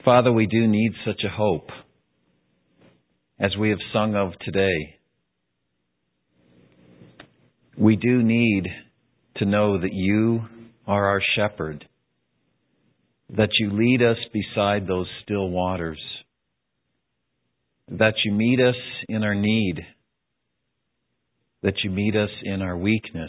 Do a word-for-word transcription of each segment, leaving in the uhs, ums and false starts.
Father, we do need such a hope, as we have sung of today. We do need to know that you are our shepherd, that you lead us beside those still waters, that you meet us in our need, that you meet us in our weakness.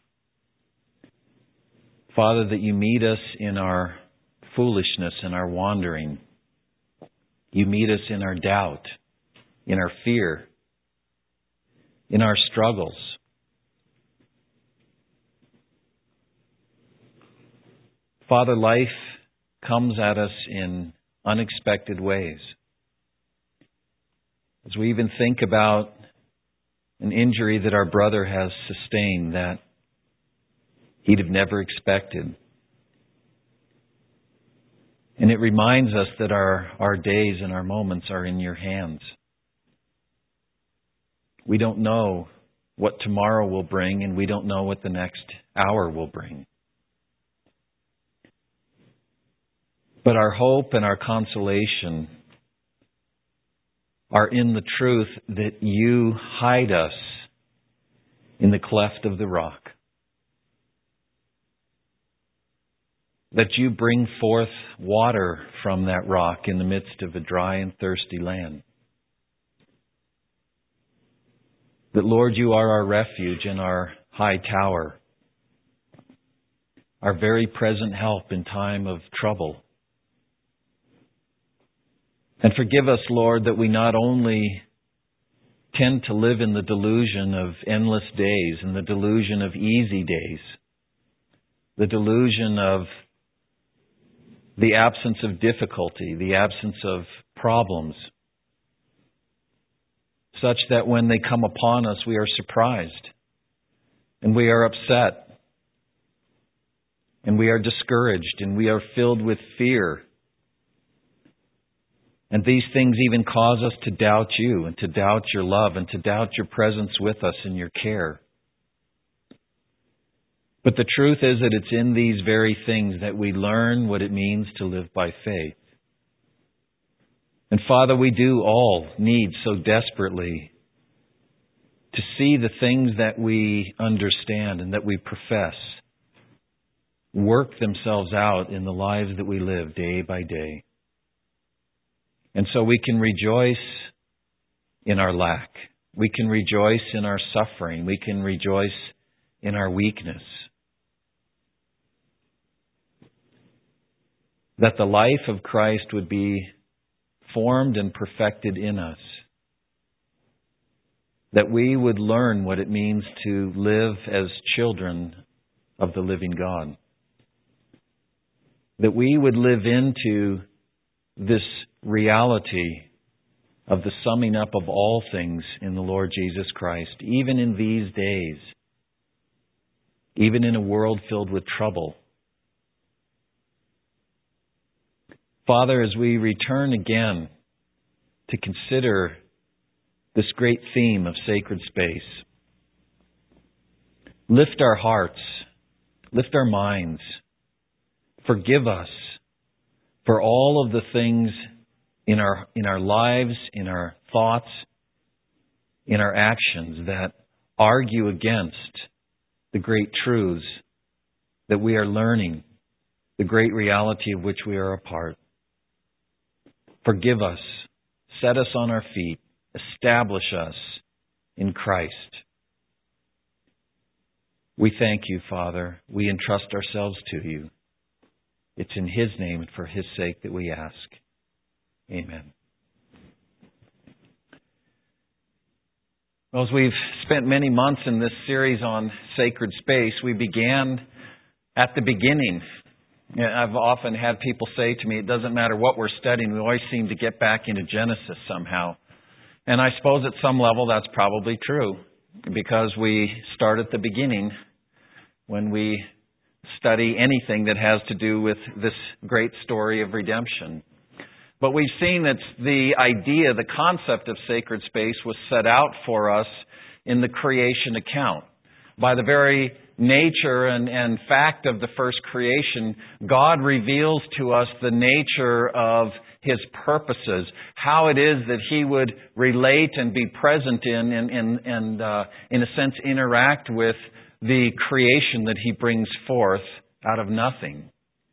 Father, that you meet us in our foolishness and our wandering. You meet us in our doubt, in our fear, in our struggles. Father, life comes at us in unexpected ways. As we even think about an injury that our brother has sustained that he'd have never expected. And it reminds us that our, our days and our moments are in your hands. We don't know what tomorrow will bring, and we don't know what the next hour will bring. But our hope and our consolation are in the truth that you hide us in the cleft of the rock. That you bring forth water from that rock in the midst of a dry and thirsty land. That, Lord, you are our refuge and our high tower, our very present help in time of trouble. And forgive us, Lord, that we not only tend to live in the delusion of endless days and the delusion of easy days, the delusion of the absence of difficulty, the absence of problems, such that when they come upon us, we are surprised and we are upset and we are discouraged and we are filled with fear. And these things even cause us to doubt you and to doubt your love and to doubt your presence with us and your care. But the truth is that it's in these very things that we learn what it means to live by faith. And Father, we do all need so desperately to see the things that we understand and that we profess work themselves out in the lives that we live day by day. And so we can rejoice in our lack. We can rejoice in our suffering. We can rejoice in our weakness. That the life of Christ would be formed and perfected in us. That we would learn what it means to live as children of the living God. That we would live into this reality of the summing up of all things in the Lord Jesus Christ, even in these days, even in a world filled with trouble. Father, as we return again to consider this great theme of sacred space, lift our hearts, lift our minds, forgive us for all of the things in our in our lives, in our thoughts, in our actions that argue against the great truths that we are learning, the great reality of which we are a part. Forgive us, set us on our feet, establish us in Christ. We thank you, Father. We entrust ourselves to you. It's in His name and for His sake that we ask. Amen. Well, as we've spent many months in this series on sacred space, we began at the beginning. I've often had people say to me, it doesn't matter what we're studying, we always seem to get back into Genesis somehow. And I suppose at some level that's probably true, because we start at the beginning when we study anything that has to do with this great story of redemption. But we've seen that the idea, the concept of sacred space was set out for us in the creation account. By the very nature and, and fact of the first creation, God reveals to us the nature of His purposes, how it is that He would relate and be present in and, and, and uh, in a sense, interact with the creation that He brings forth out of nothing.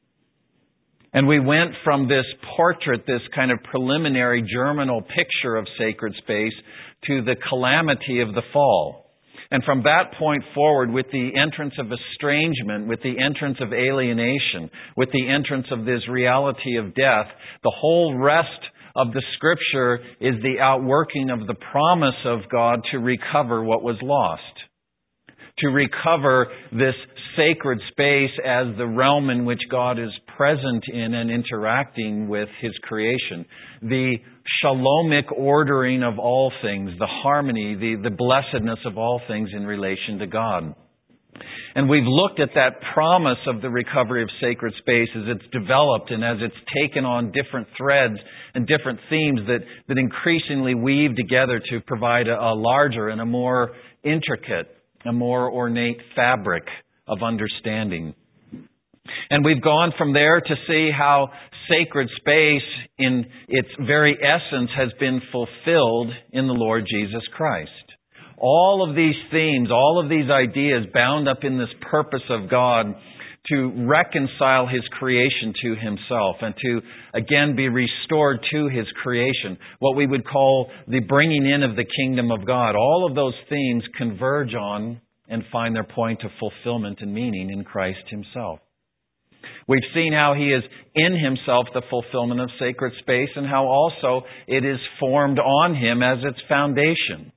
And we went from this portrait, this kind of preliminary germinal picture of sacred space, to the calamity of the fall. And from that point forward, with the entrance of estrangement, with the entrance of alienation, with the entrance of this reality of death, the whole rest of the Scripture is the outworking of the promise of God to recover what was lost. To recover this sacred space as the realm in which God is present in and interacting with His creation. The shalomic ordering of all things, the harmony, the, the blessedness of all things in relation to God. And we've looked at that promise of the recovery of sacred space as it's developed and as it's taken on different threads and different themes that, that increasingly weave together to provide a, a larger and a more intricate, a more ornate fabric of understanding. And we've gone from there to see how sacred space in its very essence has been fulfilled in the Lord Jesus Christ. All of these themes, all of these ideas bound up in this purpose of God to reconcile His creation to Himself and to again be restored to His creation. What we would call the bringing in of the kingdom of God. All of those themes converge on and find their point of fulfillment and meaning in Christ Himself. We've seen how He is in Himself the fulfillment of sacred space and how also it is formed on Him as its foundation.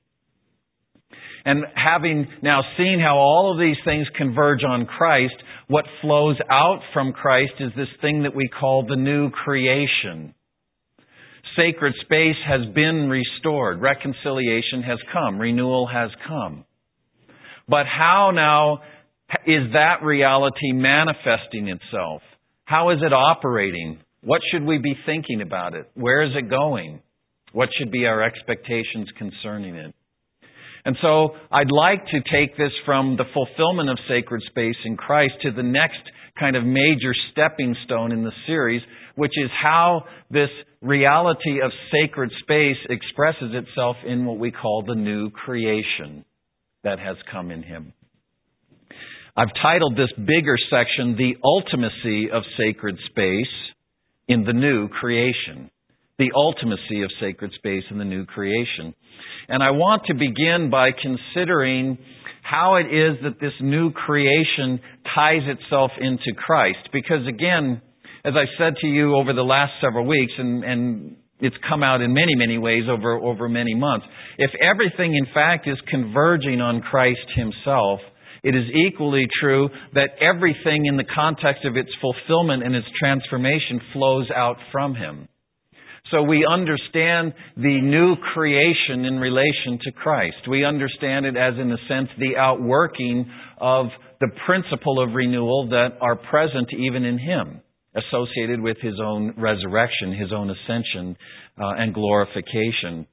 And having now seen how all of these things converge on Christ, what flows out from Christ is this thing that we call the new creation. Sacred space has been restored. Reconciliation has come. Renewal has come. But how now is that reality manifesting itself? How is it operating? What should we be thinking about it? Where is it going? What should be our expectations concerning it? And so I'd like to take this from the fulfillment of sacred space in Christ to the next kind of major stepping stone in the series, which is how this reality of sacred space expresses itself in what we call the new creation that has come in Him. I've titled this bigger section, The Ultimacy of Sacred Space in the New Creation. The ultimacy of sacred space in the new creation. And I want to begin by considering how it is that this new creation ties itself into Christ. Because again, as I said to you over the last several weeks, and, and it's come out in many, many ways over, over many months, if everything in fact is converging on Christ Himself, it is equally true that everything in the context of its fulfillment and its transformation flows out from Him. So we understand the new creation in relation to Christ. We understand it as, in a sense, the outworking of the principle of renewal that are present even in Him, associated with His own resurrection, His own ascension, uh, and glorification.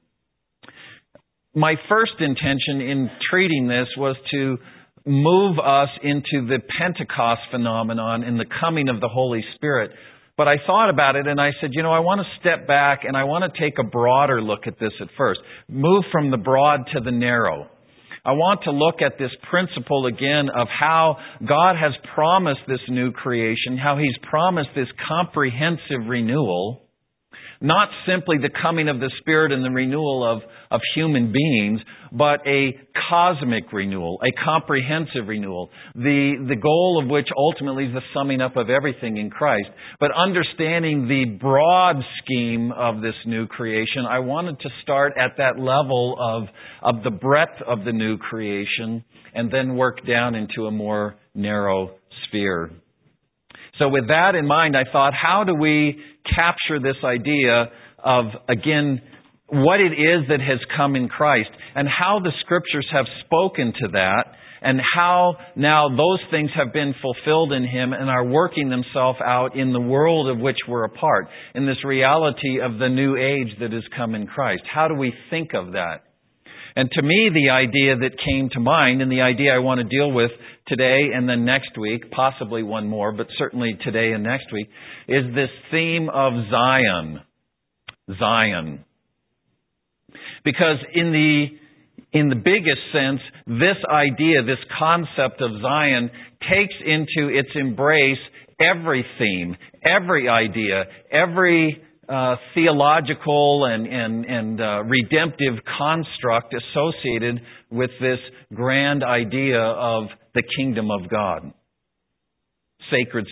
My first intention in treating this was to move us into the Pentecost phenomenon in the coming of the Holy Spirit. But I thought about it and I said, you know, I want to step back and I want to take a broader look at this at first. Move from the broad to the narrow. I want to look at this principle again of how God has promised this new creation, how He's promised this comprehensive renewal, not simply the coming of the Spirit and the renewal of, of human beings, but a cosmic renewal, a comprehensive renewal, the, the goal of which ultimately is the summing up of everything in Christ. But understanding the broad scheme of this new creation, I wanted to start at that level of, of the breadth of the new creation and then work down into a more narrow sphere. So with that in mind, I thought, how do we capture this idea of, again, what it is that has come in Christ and how the Scriptures have spoken to that and how now those things have been fulfilled in Him and are working themselves out in the world of which we're a part, in this reality of the new age that has come in Christ. How do we think of that? And to me, the idea that came to mind, and the idea I want to deal with today and then next week, possibly one more, but certainly today and next week, is this theme of Zion. Zion. Because in the in the biggest sense, this idea, this concept of Zion takes into its embrace every theme, every idea, every uh, theological and, and, and uh, redemptive construct associated with this grand idea of the kingdom of God. Sacred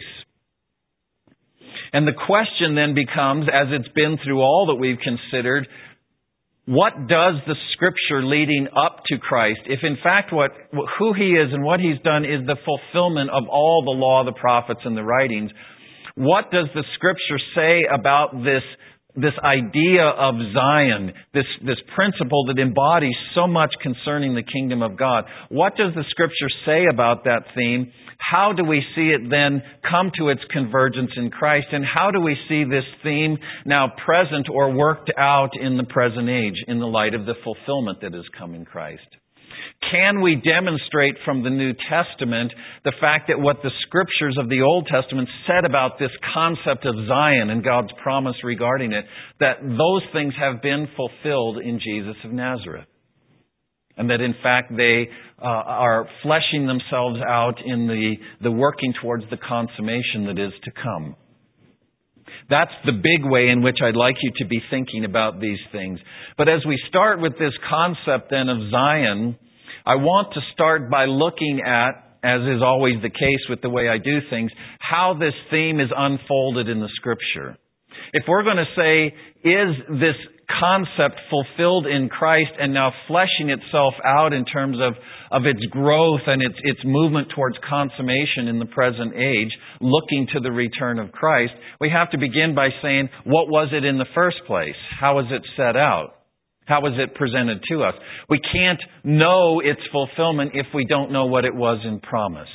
space. And the question then becomes, as it's been through all that we've considered, what does the Scripture leading up to Christ, if in fact what who He is and what He's done is the fulfillment of all the law, the prophets, and the writings, what does the Scripture say about this, this idea of Zion, this, this principle that embodies so much concerning the kingdom of God? What does the Scripture say about that theme? How do we see it then come to its convergence in Christ? And how do we see this theme now present or worked out in the present age in the light of the fulfillment that has come in Christ? Can we demonstrate from the New Testament the fact that what the Scriptures of the Old Testament said about this concept of Zion and God's promise regarding it, that those things have been fulfilled in Jesus of Nazareth? And that in fact they uh, are fleshing themselves out in the, the working towards the consummation that is to come. That's the big way in which I'd like you to be thinking about these things. But as we start with this concept then of Zion, I want to start by looking at, as is always the case with the way I do things, how this theme is unfolded in the Scripture. If we're going to say, is this concept fulfilled in Christ and now fleshing itself out in terms of, of its growth and its, its movement towards consummation in the present age, looking to the return of Christ, we have to begin by saying, what was it in the first place? How was it set out? How was it presented to us? We can't know its fulfillment if we don't know what it was in promise.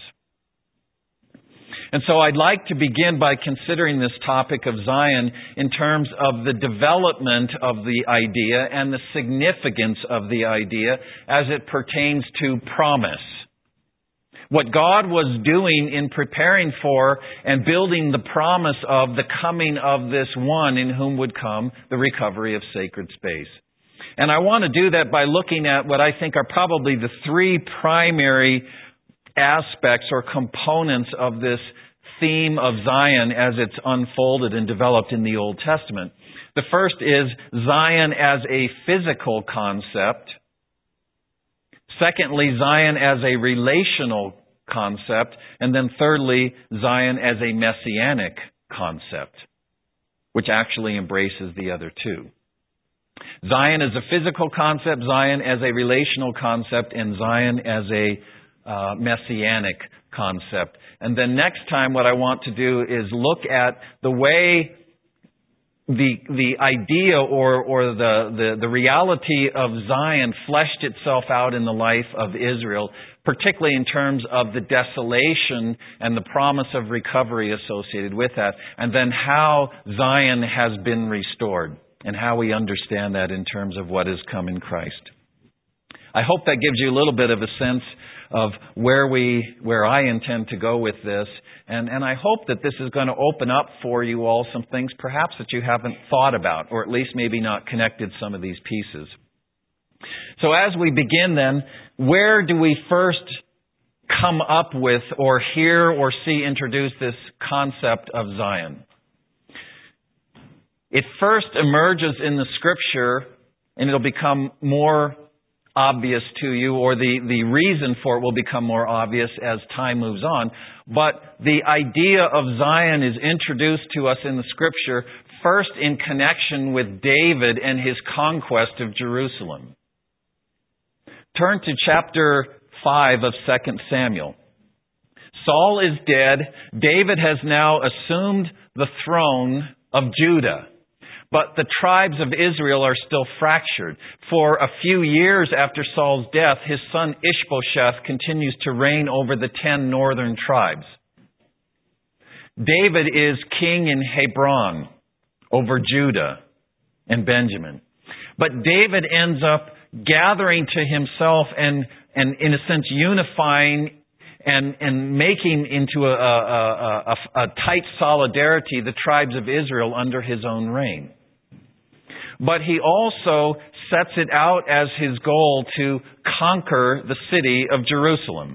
And so I'd like to begin by considering this topic of Zion in terms of the development of the idea and the significance of the idea as it pertains to promise. What God was doing in preparing for and building the promise of the coming of this one in whom would come the recovery of sacred space. And I want to do that by looking at what I think are probably the three primary aspects or components of this theme of Zion as it's unfolded and developed in the Old Testament. The first is Zion as a physical concept. Secondly, Zion as a relational concept. And then thirdly, Zion as a messianic concept, which actually embraces the other two. Zion as a physical concept, Zion as a relational concept, and Zion as a uh, messianic concept. And then next time what I want to do is look at the way the the idea or, or the, the, the reality of Zion fleshed itself out in the life of Israel, particularly in terms of the desolation and the promise of recovery associated with that, and then how Zion has been restored and how we understand that in terms of what has come in Christ. I hope that gives you a little bit of a sense of where we, where I intend to go with this. And, and I hope that this is going to open up for you all some things perhaps that you haven't thought about, or at least maybe not connected some of these pieces. So as we begin then, where do we first come up with or hear or see introduced this concept of Zion? It first emerges in the Scripture, and it'll become more obvious to you, or the, the reason for it will become more obvious as time moves on. But the idea of Zion is introduced to us in the Scripture first in connection with David and his conquest of Jerusalem. Turn to chapter five of Second Samuel. Saul is dead. David has now assumed the throne of Judah. But the tribes of Israel are still fractured. For a few years after Saul's death, his son Ishbosheth continues to reign over the ten northern tribes. David is king in Hebron over Judah and Benjamin. But David ends up gathering to himself and, and in a sense, unifying and, and making into a, a, a, a tight solidarity the tribes of Israel under his own reign. But he also sets it out as his goal to conquer the city of Jerusalem.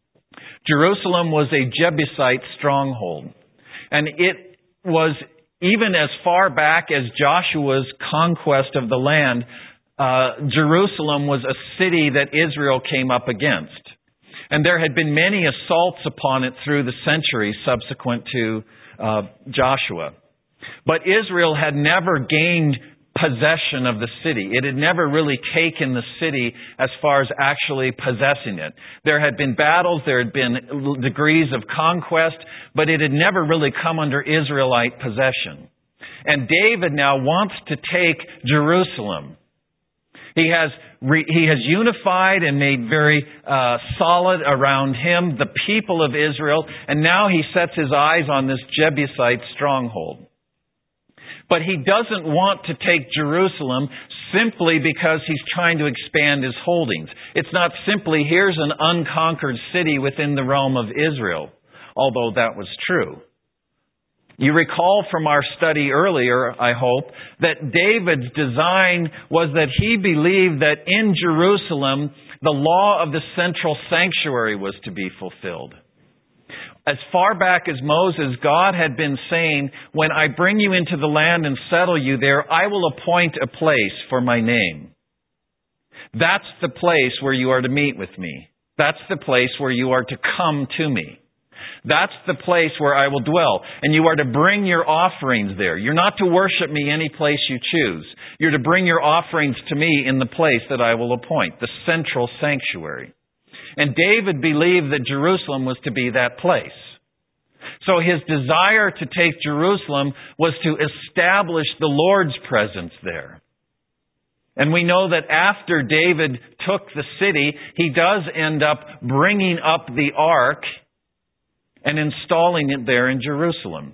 Jerusalem was a Jebusite stronghold. And it was, even as far back as Joshua's conquest of the land, uh, Jerusalem was a city that Israel came up against. And there had been many assaults upon it through the centuries subsequent to uh, Joshua. But Israel had never gained possession of the city. It had never really taken the city as far as actually possessing it. There had been battles, there had been degrees of conquest, but it had never really come under Israelite possession. And David now wants to take Jerusalem. He has re, he has unified and made very uh, solid around him the people of Israel, and now he sets his eyes on this Jebusite stronghold. But he doesn't want to take Jerusalem simply because he's trying to expand his holdings. It's not simply, here's an unconquered city within the realm of Israel, although that was true. You recall from our study earlier, I hope, that David's design was that he believed that in Jerusalem, the law of the central sanctuary was to be fulfilled. As far back as Moses, God had been saying, when I bring you into the land and settle you there, I will appoint a place for my name. That's the place where you are to meet with me. That's the place where you are to come to me. That's the place where I will dwell. And you are to bring your offerings there. You're not to worship me any place you choose. You're to bring your offerings to me in the place that I will appoint, the central sanctuary. And David believed that Jerusalem was to be that place. So his desire to take Jerusalem was to establish the Lord's presence there. And we know that after David took the city, he does end up bringing up the ark and installing it there in Jerusalem.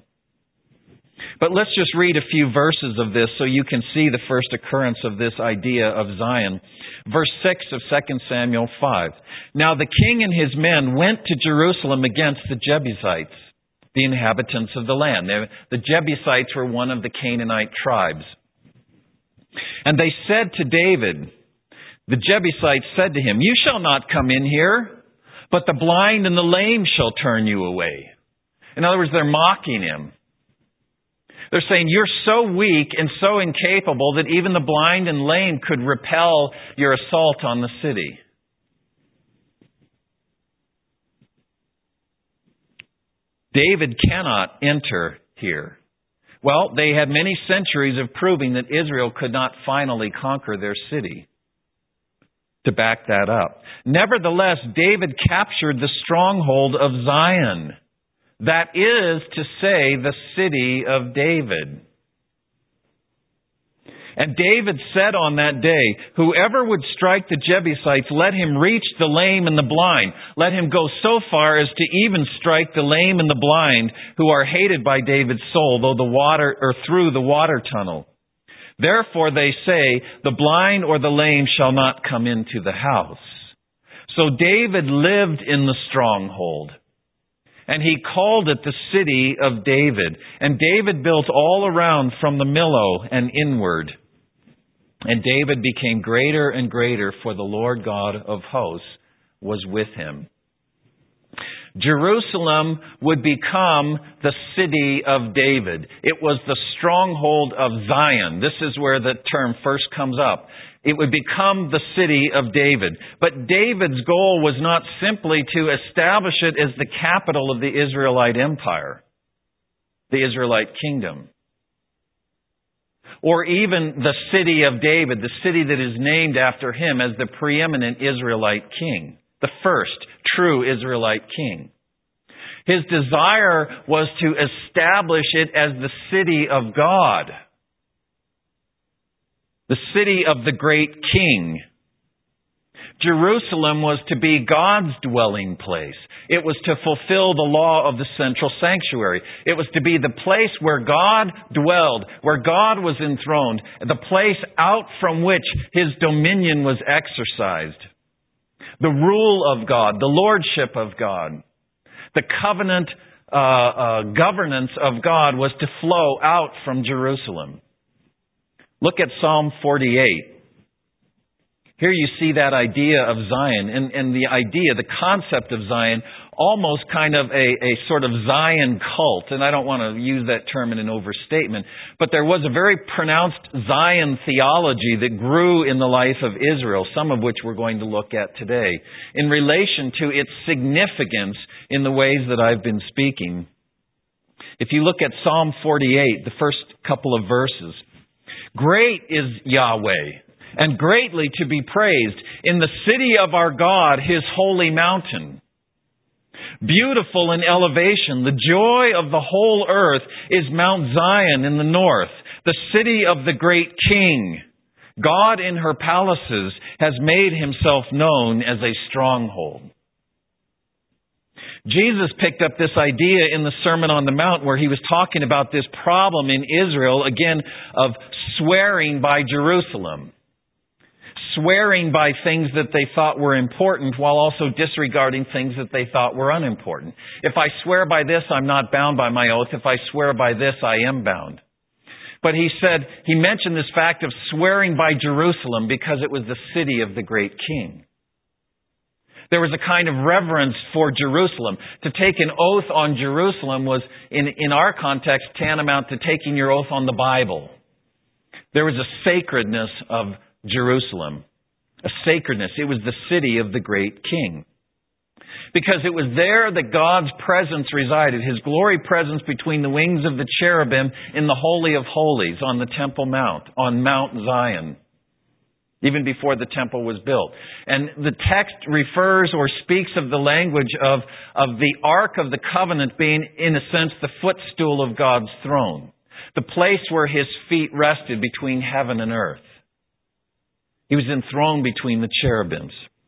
But let's just read a few verses of this so you can see the first occurrence of this idea of Zion. Verse six of Second Samuel five. Now the king and his men went to Jerusalem against the Jebusites, the inhabitants of the land. The Jebusites were one of the Canaanite tribes. And they said to David, the Jebusites said to him, you shall not come in here, but the blind and the lame shall turn you away. In other words, they're mocking him. They're saying, you're so weak and so incapable that even the blind and lame could repel your assault on the city. David cannot enter here. Well, they had many centuries of proving that Israel could not finally conquer their city. To back that up. Nevertheless, David captured the stronghold of Zion. That is to say, the city of David. And David said on that day, whoever would strike the Jebusites, let him reach the lame and the blind. Let him go so far as to even strike the lame and the blind, who are hated by David's soul, though the water or through the water tunnel. Therefore they say, the blind or the lame shall not come into the house. So David lived in the stronghold. And he called it the city of David. And David built all around from the Millo and inward. And David became greater and greater, for the Lord God of hosts was with him. Jerusalem would become the city of David. It was the stronghold of Zion. This is where the term first comes up. It would become the city of David. But David's goal was not simply to establish it as the capital of the Israelite empire, the Israelite kingdom, or even the city of David, the city that is named after him as the preeminent Israelite king, the first true Israelite king. His desire was to establish it as the city of God, the city of the great king. Jerusalem was to be God's dwelling place. It was to fulfill the law of the central sanctuary. It was to be the place where God dwelled, where God was enthroned, the place out from which His dominion was exercised. The rule of God, the lordship of God, the covenant uh, uh, governance of God was to flow out from Jerusalem. Look at Psalm forty-eight. Here you see that idea of Zion, and, and the idea, the concept of Zion, almost kind of a, a sort of Zion cult. And I don't want to use that term in an overstatement, but there was a very pronounced Zion theology that grew in the life of Israel, some of which we're going to look at today, in relation to its significance in the ways that I've been speaking. If you look at Psalm forty-eight, the first couple of verses, great is Yahweh, and greatly to be praised in the city of our God, His holy mountain. Beautiful in elevation, the joy of the whole earth is Mount Zion in the north, the city of the great King. God in her palaces has made Himself known as a stronghold. Jesus picked up this idea in the Sermon on the Mount where He was talking about this problem in Israel, again, of swearing by Jerusalem. Swearing by things that they thought were important while also disregarding things that they thought were unimportant. If I swear by this, I'm not bound by my oath. If I swear by this, I am bound. But he said, he mentioned this fact of swearing by Jerusalem because it was the city of the great King. There was a kind of reverence for Jerusalem. To take an oath on Jerusalem was, in, in our context, tantamount to taking your oath on the Bible. There was a sacredness of Jerusalem, a sacredness. It was the city of the great King. Because it was there that God's presence resided, His glory presence between the wings of the cherubim in the Holy of Holies on the Temple Mount, on Mount Zion, even before the temple was built. And the text refers or speaks of the language of, of the Ark of the Covenant being, in a sense, the footstool of God's throne, the place where His feet rested between heaven and earth. He was enthroned between the cherubims.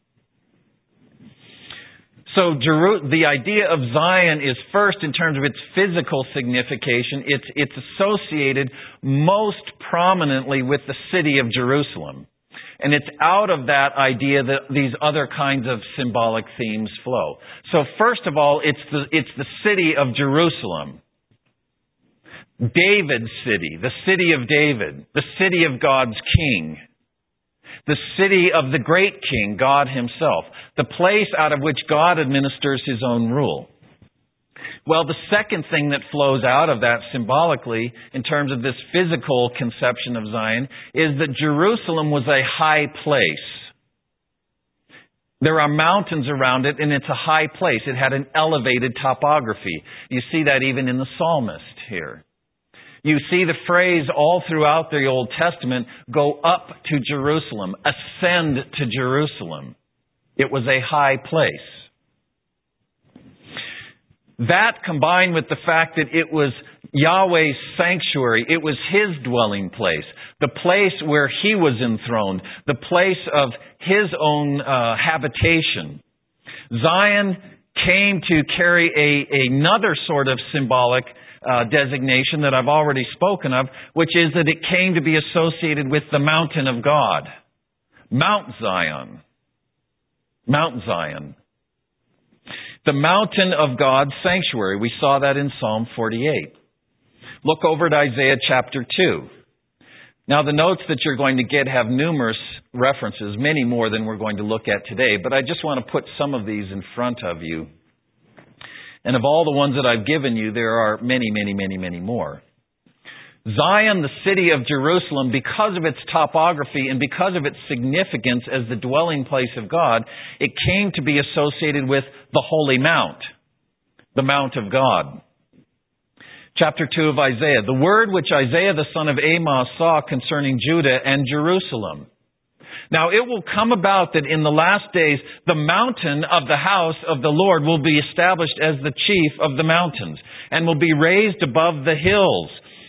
So Jeru- the idea of Zion is first in terms of its physical signification. It's, it's associated most prominently with the city of Jerusalem. And it's out of that idea that these other kinds of symbolic themes flow. So first of all, it's the, it's the city of Jerusalem. David's city, the city of David, the city of God's King. The city of the great King, God Himself. The place out of which God administers His own rule. Well, the second thing that flows out of that symbolically, in terms of this physical conception of Zion, is that Jerusalem was a high place. There are mountains around it, and it's a high place. It had an elevated topography. You see that even in the psalmist here. You see the phrase all throughout the Old Testament, go up to Jerusalem, ascend to Jerusalem. It was a high place. That combined with the fact that it was Yahweh's sanctuary, it was His dwelling place, the place where He was enthroned, the place of His own uh, habitation. Zion came to carry a, another sort of symbolic Uh, designation that I've already spoken of, which is that it came to be associated with the mountain of God. Mount Zion. Mount Zion. The mountain of God's sanctuary. We saw that in Psalm forty-eight. Look over at Isaiah chapter two. Now the notes that you're going to get have numerous references, many more than we're going to look at today, but I just want to put some of these in front of you. And of all the ones that I've given you, there are many, many, many, many more. Zion, the city of Jerusalem, because of its topography and because of its significance as the dwelling place of God, it came to be associated with the Holy Mount, the Mount of God. Chapter two of Isaiah, the word which Isaiah the son of Amos saw concerning Judah and Jerusalem. Now it will come about that in the last days, the mountain of the house of the Lord will be established as the chief of the mountains, and will be raised above the hills,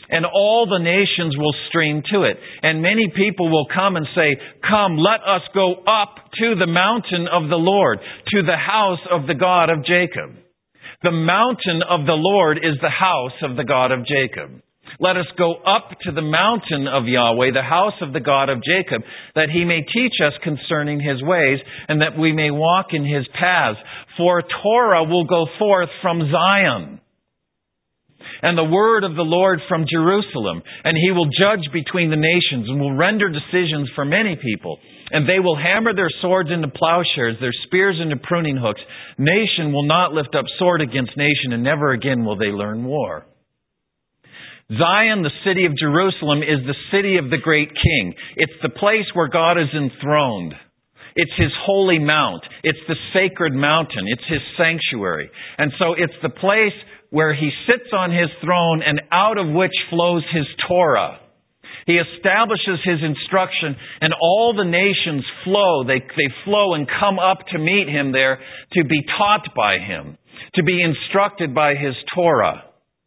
and all the nations will stream to it. And many people will come and say, "Come, let us go up to the mountain of the Lord, to the house of the God of Jacob." The mountain of the Lord is the house of the God of Jacob. Let us go up to the mountain of Yahweh, the house of the God of Jacob, that He may teach us concerning His ways, and that we may walk in His paths. For Torah will go forth from Zion, and the word of the Lord from Jerusalem. And He will judge between the nations, and will render decisions for many people. And they will hammer their swords into plowshares, their spears into pruning hooks. Nation will not lift up sword against nation, and never again will they learn war. Zion, the city of Jerusalem, is the city of the great King. It's the place where God is enthroned. It's His holy mount. It's the sacred mountain. It's His sanctuary. And so it's the place where He sits on His throne and out of which flows His Torah. He establishes His instruction, and all the nations flow. They, they flow and come up to meet Him there to be taught by Him, to be instructed by His Torah.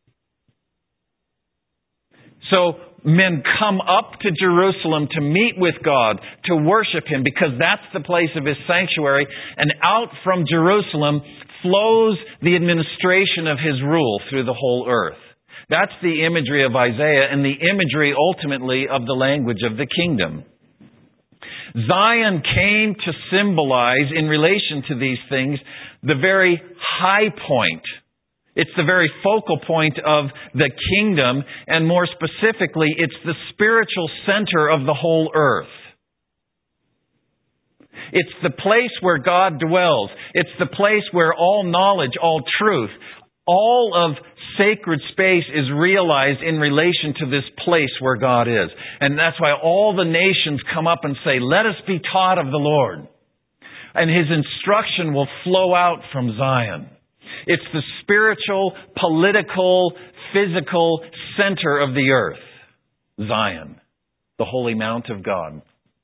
So men come up to Jerusalem to meet with God, to worship Him, because that's the place of His sanctuary. And out from Jerusalem flows the administration of His rule through the whole earth. That's the imagery of Isaiah, and the imagery ultimately of the language of the kingdom. Zion came to symbolize, in relation to these things, the very high point. It's the very focal point of the kingdom, and more specifically, it's the spiritual center of the whole earth. It's the place where God dwells. It's the place where all knowledge, all truth, all of sacred space is realized in relation to this place where God is. And that's why all the nations come up and say, "Let us be taught of the Lord." And His instruction will flow out from Zion. It's the spiritual, political, physical center of the earth. Zion, the holy mount of God.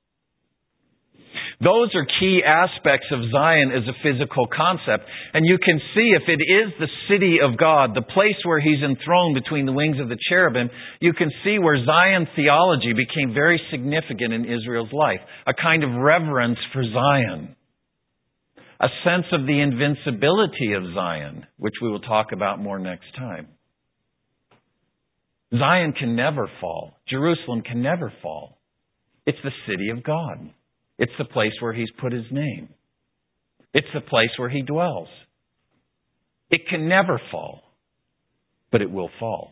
Those are key aspects of Zion as a physical concept. And you can see, if it is the city of God, the place where He's enthroned between the wings of the cherubim, you can see where Zion theology became very significant in Israel's life. A kind of reverence for Zion. A sense of the invincibility of Zion, which we will talk about more next time. Zion can never fall. Jerusalem can never fall. It's the city of God. It's the place where He's put His name. It's the place where He dwells. It can never fall, but it will fall.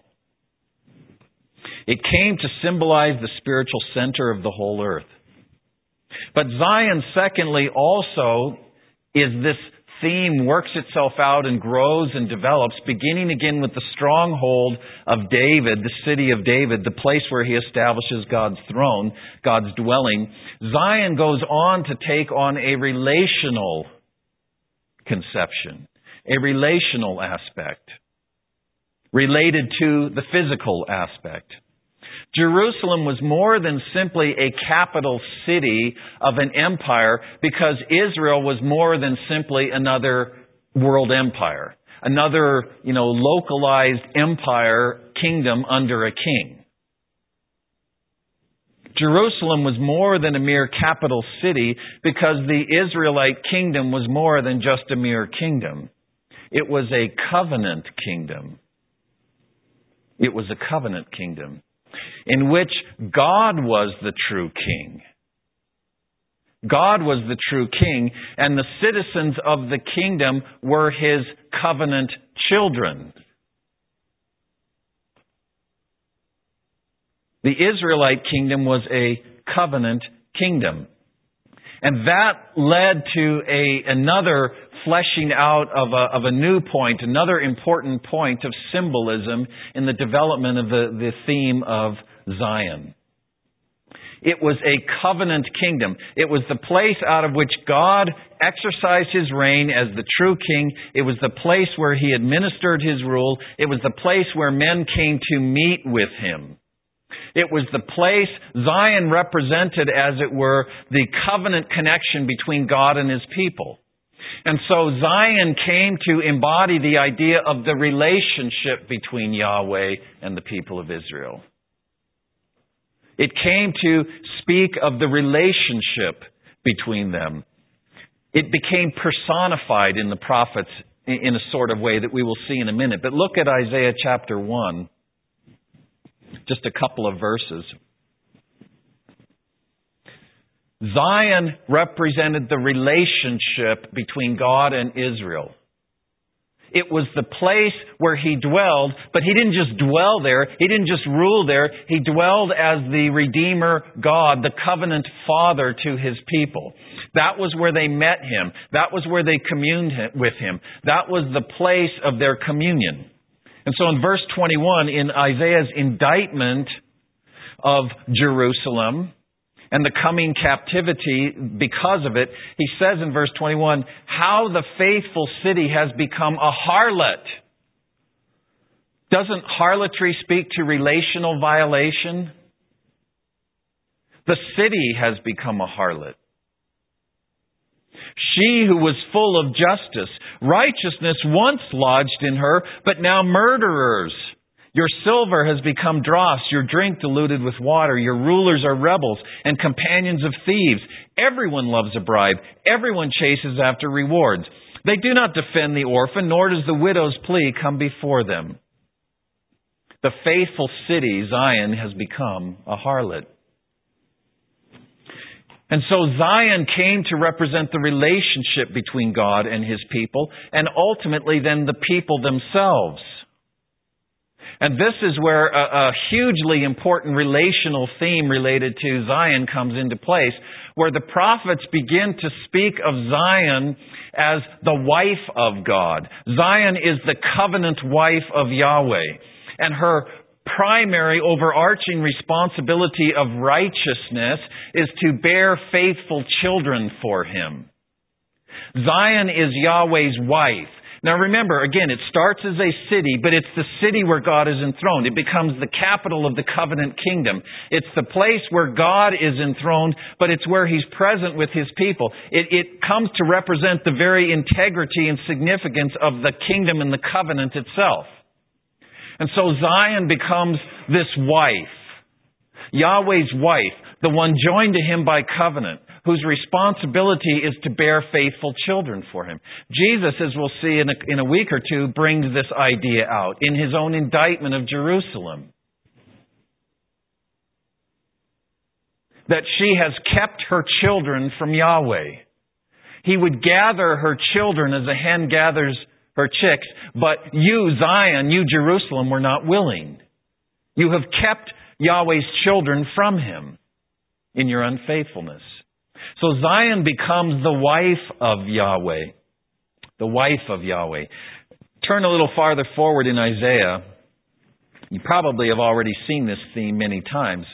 It came to symbolize the spiritual center of the whole earth. But Zion, secondly, also is this theme works itself out and grows and develops, beginning again with the stronghold of David, the city of David, the place where He establishes God's throne, God's dwelling. Zion goes on to take on a relational conception, a relational aspect, related to the physical aspect. Jerusalem was more than simply a capital city of an empire, because Israel was more than simply another world empire, another, you know, localized empire, kingdom under a king. Jerusalem was more than a mere capital city, because the Israelite kingdom was more than just a mere kingdom. It was a covenant kingdom. It was a covenant kingdom in which God was the true king. God was the true king, and the citizens of the kingdom were His covenant children. The Israelite kingdom was a covenant kingdom. And that led to a another fleshing out of a, of a new point, another important point of symbolism in the development of the, the theme of Zion. It was a covenant kingdom. It was the place out of which God exercised His reign as the true king. It was the place where He administered His rule. It was the place where men came to meet with Him. It was the place, Zion represented, as it were, the covenant connection between God and His people. And so Zion came to embody the idea of the relationship between Yahweh and the people of Israel. It came to speak of the relationship between them. It became personified in the prophets in a sort of way that we will see in a minute. But look at Isaiah chapter one, just a couple of verses. Zion represented the relationship between God and Israel. It was the place where He dwelled, but He didn't just dwell there. He didn't just rule there. He dwelled as the Redeemer God, the covenant Father to His people. That was where they met Him. That was where they communed with Him. That was the place of their communion. And so in verse twenty-one, in Isaiah's indictment of Jerusalem and the coming captivity because of it, he says in verse twenty-one, how the faithful city has become a harlot. Doesn't harlotry speak to relational violation? The city has become a harlot. She who was full of justice, righteousness once lodged in her, but now murderers. Your silver has become dross, your drink diluted with water. Your rulers are rebels and companions of thieves. Everyone loves a bribe. Everyone chases after rewards. They do not defend the orphan, nor does the widow's plea come before them. The faithful city, Zion, has become a harlot. And so Zion came to represent the relationship between God and His people, and ultimately then the people themselves. And this is where a, a hugely important relational theme related to Zion comes into place, where the prophets begin to speak of Zion as the wife of God. Zion is the covenant wife of Yahweh, and her primary overarching responsibility of righteousness is to bear faithful children for Him. Zion is Yahweh's wife. Now remember, again, it starts as a city, but it's the city where God is enthroned. It becomes the capital of the covenant kingdom. It's the place where God is enthroned, but it's where He's present with His people. It, it comes to represent the very integrity and significance of the kingdom and the covenant itself. And so Zion becomes this wife, Yahweh's wife, the one joined to Him by covenant, whose responsibility is to bear faithful children for Him. Jesus, as we'll see in a, in a week or two, brings this idea out in His own indictment of Jerusalem. That she has kept her children from Yahweh. He would gather her children as a hen gathers her chicks, but you, Zion, you, Jerusalem, were not willing. You have kept Yahweh's children from Him in your unfaithfulness. So Zion becomes the wife of Yahweh. The wife of Yahweh. Turn a little farther forward in Isaiah. You probably have already seen this theme many times.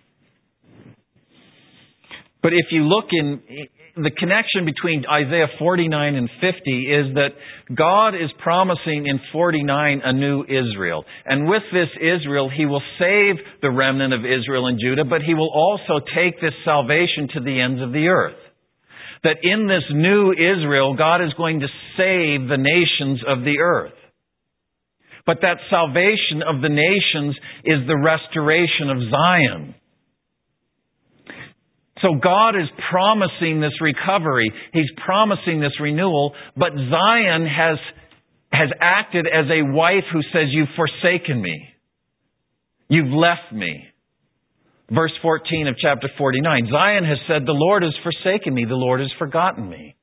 But if you look in, the connection between Isaiah forty-nine and fifty is that God is promising in forty-nine a new Israel. And with this Israel, He will save the remnant of Israel and Judah, but He will also take this salvation to the ends of the earth. That in this new Israel, God is going to save the nations of the earth. But that salvation of the nations is the restoration of Zion. So God is promising this recovery. He's promising this renewal. But Zion has, has acted as a wife who says, you've forsaken me. You've left me. Verse fourteen of chapter forty-nine. Zion has said, the Lord has forsaken me. The Lord has forgotten me.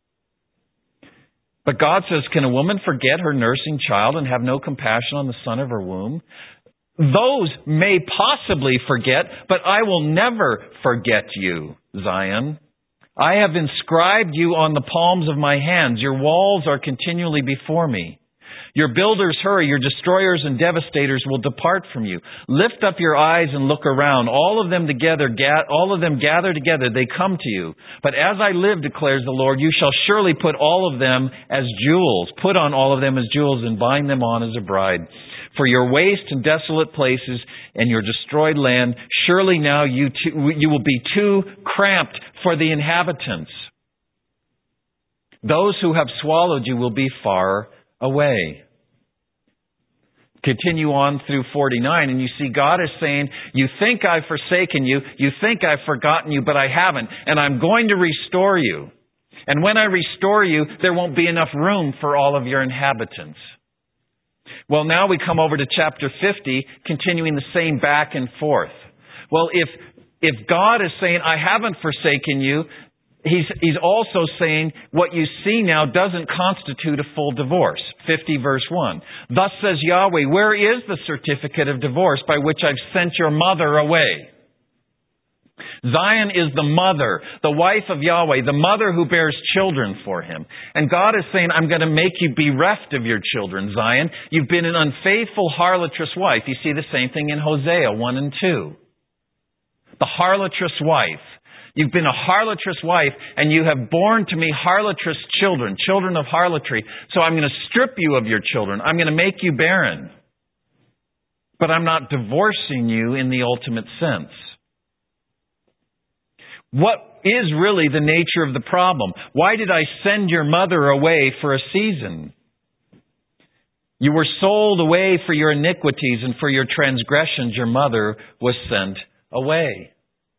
But God says, can a woman forget her nursing child and have no compassion on the son of her womb? Those may possibly forget, but I will never forget you, Zion. I have inscribed you on the palms of my hands. Your walls are continually before me. Your builders hurry, your destroyers and devastators will depart from you. Lift up your eyes and look around. All of them together, all of them gather together, they come to you. But as I live, declares the Lord, you shall surely put all of them as jewels. Put on all of them as jewels and bind them on as a bride. For your waste and desolate places and your destroyed land, surely now you too, you will be too cramped for the inhabitants. Those who have swallowed you will be far away. Continue on through forty-nine, and you see God is saying, you think I've forsaken you, you think I've forgotten you, but I haven't, and I'm going to restore you. And when I restore you, there won't be enough room for all of your inhabitants. Well, now we come over to chapter fifty, continuing the same back and forth. Well, if if God is saying, I haven't forsaken you, He's, he's also saying what you see now doesn't constitute a full divorce. fifty verse one. Thus says Yahweh, where is the certificate of divorce by which I've sent your mother away? Zion is the mother, the wife of Yahweh, the mother who bears children for Him. And God is saying, I'm going to make you bereft of your children, Zion. You've been an unfaithful harlotrous wife. You see the same thing in Hosea one and two. The harlotrous wife. You've been a harlotrous wife, and you have borne to me harlotrous children, children of harlotry. So I'm going to strip you of your children. I'm going to make you barren. But I'm not divorcing you in the ultimate sense. What is really the nature of the problem? Why did I send your mother away for a season? You were sold away for your iniquities, and for your transgressions your mother was sent away.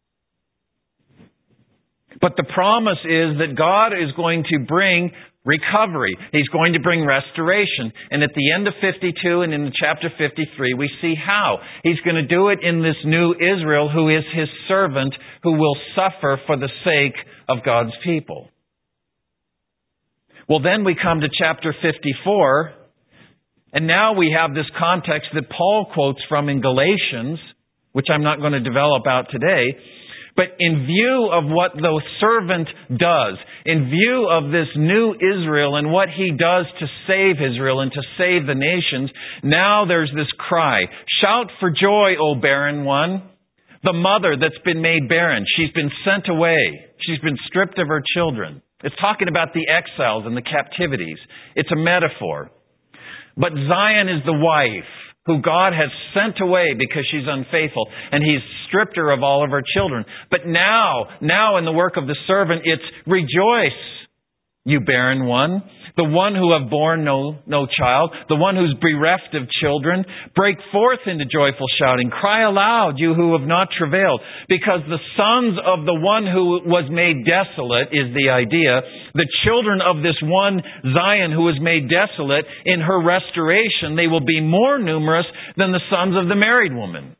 But the promise is that God is going to bring recovery. He's going to bring restoration. And at the end of fifty-two and in chapter fifty-three, we see how. He's going to do it in this new Israel who is His servant, who will suffer for the sake of God's people. Well, then we come to chapter fifty-four, and now we have this context that Paul quotes from in Galatians, which I'm not going to develop out today. But in view of what the servant does, in view of this new Israel and what he does to save Israel and to save the nations, now there's this cry, shout for joy, O barren one. The mother that's been made barren, she's been sent away. She's been stripped of her children. It's talking about the exiles and the captivities. It's a metaphor. But Zion is the wife who God has sent away because she's unfaithful, and He's stripped her of all of her children. But now, now in the work of the servant, it's rejoice, you barren one, the one who have borne no, no child, the one who's bereft of children. Break forth into joyful shouting. Cry aloud, you who have not travailed, because the sons of the one who was made desolate is the idea. The children of this one Zion who was made desolate, in her restoration, they will be more numerous than the sons of the married woman.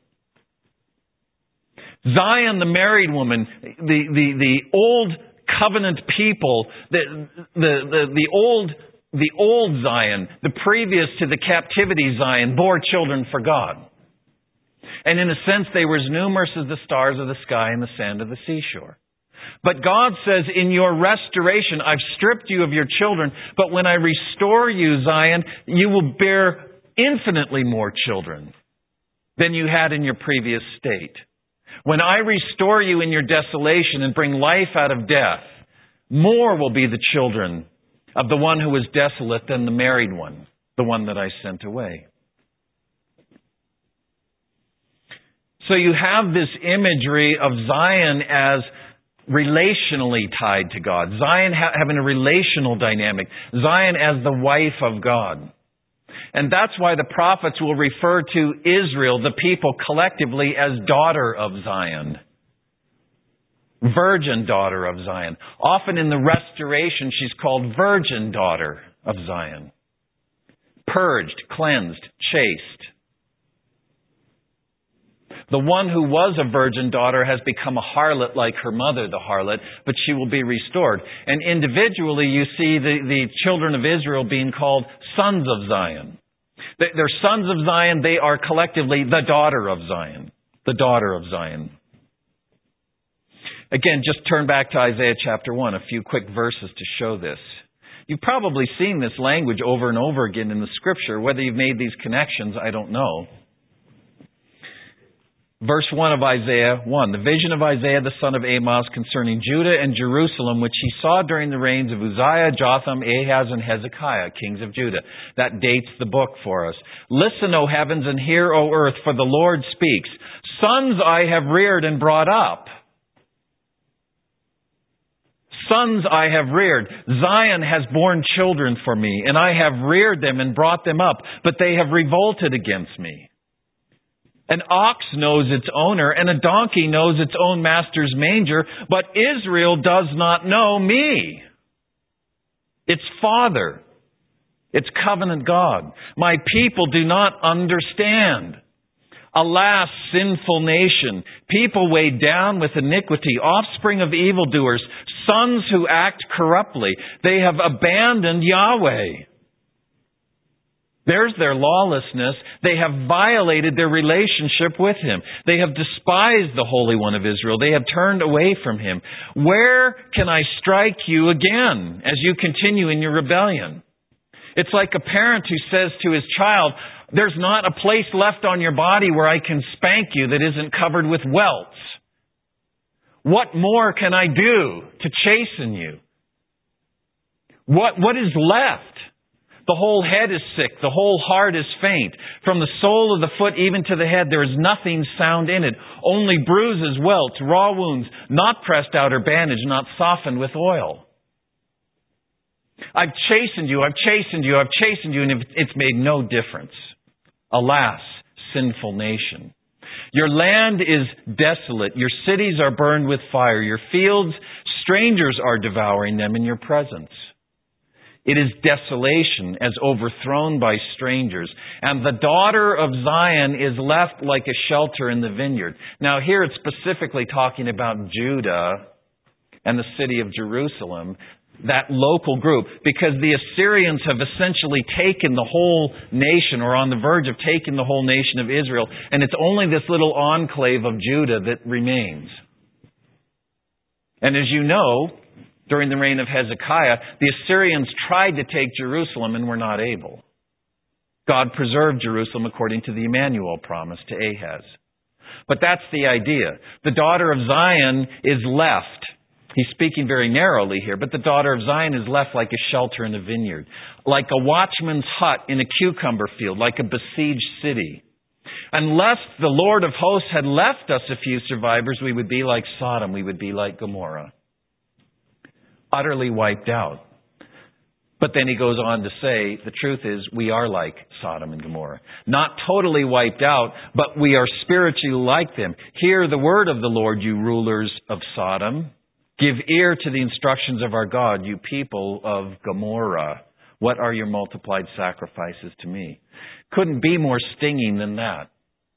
Zion, the married woman, the, the, the old covenant people, the, the, the, the old, the old Zion, the previous to the captivity Zion, bore children for God. And in a sense, they were as numerous as the stars of the sky and the sand of the seashore. But God says, in your restoration, I've stripped you of your children, but when I restore you, Zion, you will bear infinitely more children than you had in your previous state. When I restore you in your desolation and bring life out of death, more will be the children of the one who was desolate than the married one, the one that I sent away. So you have this imagery of Zion as relationally tied to God. Zion ha- having a relational dynamic. Zion as the wife of God. And that's why the prophets will refer to Israel, the people collectively, as daughter of Zion. Virgin daughter of Zion. Often in the restoration, she's called virgin daughter of Zion. Purged, cleansed, chaste. The one who was a virgin daughter has become a harlot like her mother, the harlot, but she will be restored. And individually, you see the, the children of Israel being called sons of Zion. They're sons of Zion. They are collectively the daughter of Zion. The daughter of Zion. Again, just turn back to Isaiah chapter one, a few quick verses to show this. You've probably seen this language over and over again in the Scripture. Whether you've made these connections, I don't know. Verse one of Isaiah one, the vision of Isaiah the son of Amoz concerning Judah and Jerusalem, which he saw during the reigns of Uzziah, Jotham, Ahaz, and Hezekiah, kings of Judah. That dates the book for us. Listen, O heavens, and hear, O earth, for the Lord speaks. Sons I have reared and brought up. Sons I have reared. Zion has borne children for me, and I have reared them and brought them up, but they have revolted against me. An ox knows its owner, and a donkey knows its own master's manger, but Israel does not know me, its Father, its covenant God. My people do not understand. Alas, sinful nation, people weighed down with iniquity, offspring of evildoers, sons who act corruptly. They have abandoned Yahweh. There's their lawlessness. They have violated their relationship with Him. They have despised the Holy One of Israel. They have turned away from Him. Where can I strike you again as you continue in your rebellion? It's like a parent who says to his child, there's not a place left on your body where I can spank you that isn't covered with welts. What more can I do to chasten you? What, what is left? The whole head is sick. The whole heart is faint. From the sole of the foot even to the head, there is nothing sound in it. Only bruises, welts, raw wounds, not pressed out or bandaged, not softened with oil. I've chastened you, I've chastened you, I've chastened you, and it's made no difference. Alas, sinful nation. Your land is desolate. Your cities are burned with fire. Your fields, strangers are devouring them in your presence. It is desolation as overthrown by strangers. And the daughter of Zion is left like a shelter in the vineyard. Now here it's specifically talking about Judah and the city of Jerusalem, that local group, because the Assyrians have essentially taken the whole nation, or on the verge of taking the whole nation of Israel, and it's only this little enclave of Judah that remains. And as you know, during the reign of Hezekiah, the Assyrians tried to take Jerusalem and were not able. God preserved Jerusalem according to the Emmanuel promise to Ahaz. But that's the idea. The daughter of Zion is left. He's speaking very narrowly here, but the daughter of Zion is left like a shelter in a vineyard, like a watchman's hut in a cucumber field, like a besieged city. Unless the Lord of hosts had left us a few survivors, we would be like Sodom, we would be like Gomorrah. Utterly wiped out. But then he goes on to say, the truth is, we are like Sodom and Gomorrah. Not totally wiped out, but we are spiritually like them. Hear the word of the Lord, you rulers of Sodom. Give ear to the instructions of our God, you people of Gomorrah. What are your multiplied sacrifices to me? Couldn't be more stinging than that.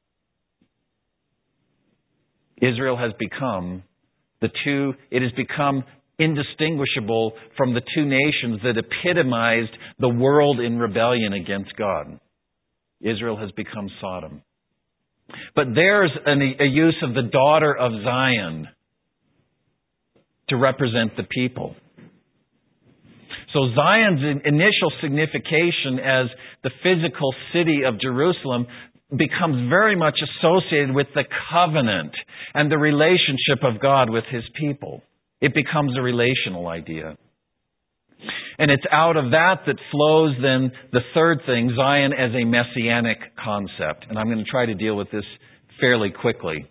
Israel has become the two, it has become indistinguishable from the two nations that epitomized the world in rebellion against God. Israel has become Sodom. But there's an, a use of the daughter of Zion to represent the people. So Zion's initial signification as the physical city of Jerusalem becomes very much associated with the covenant and the relationship of God with His people. It becomes a relational idea. And it's out of that that flows then the third thing, Zion as a messianic concept. And I'm going to try to deal with this fairly quickly.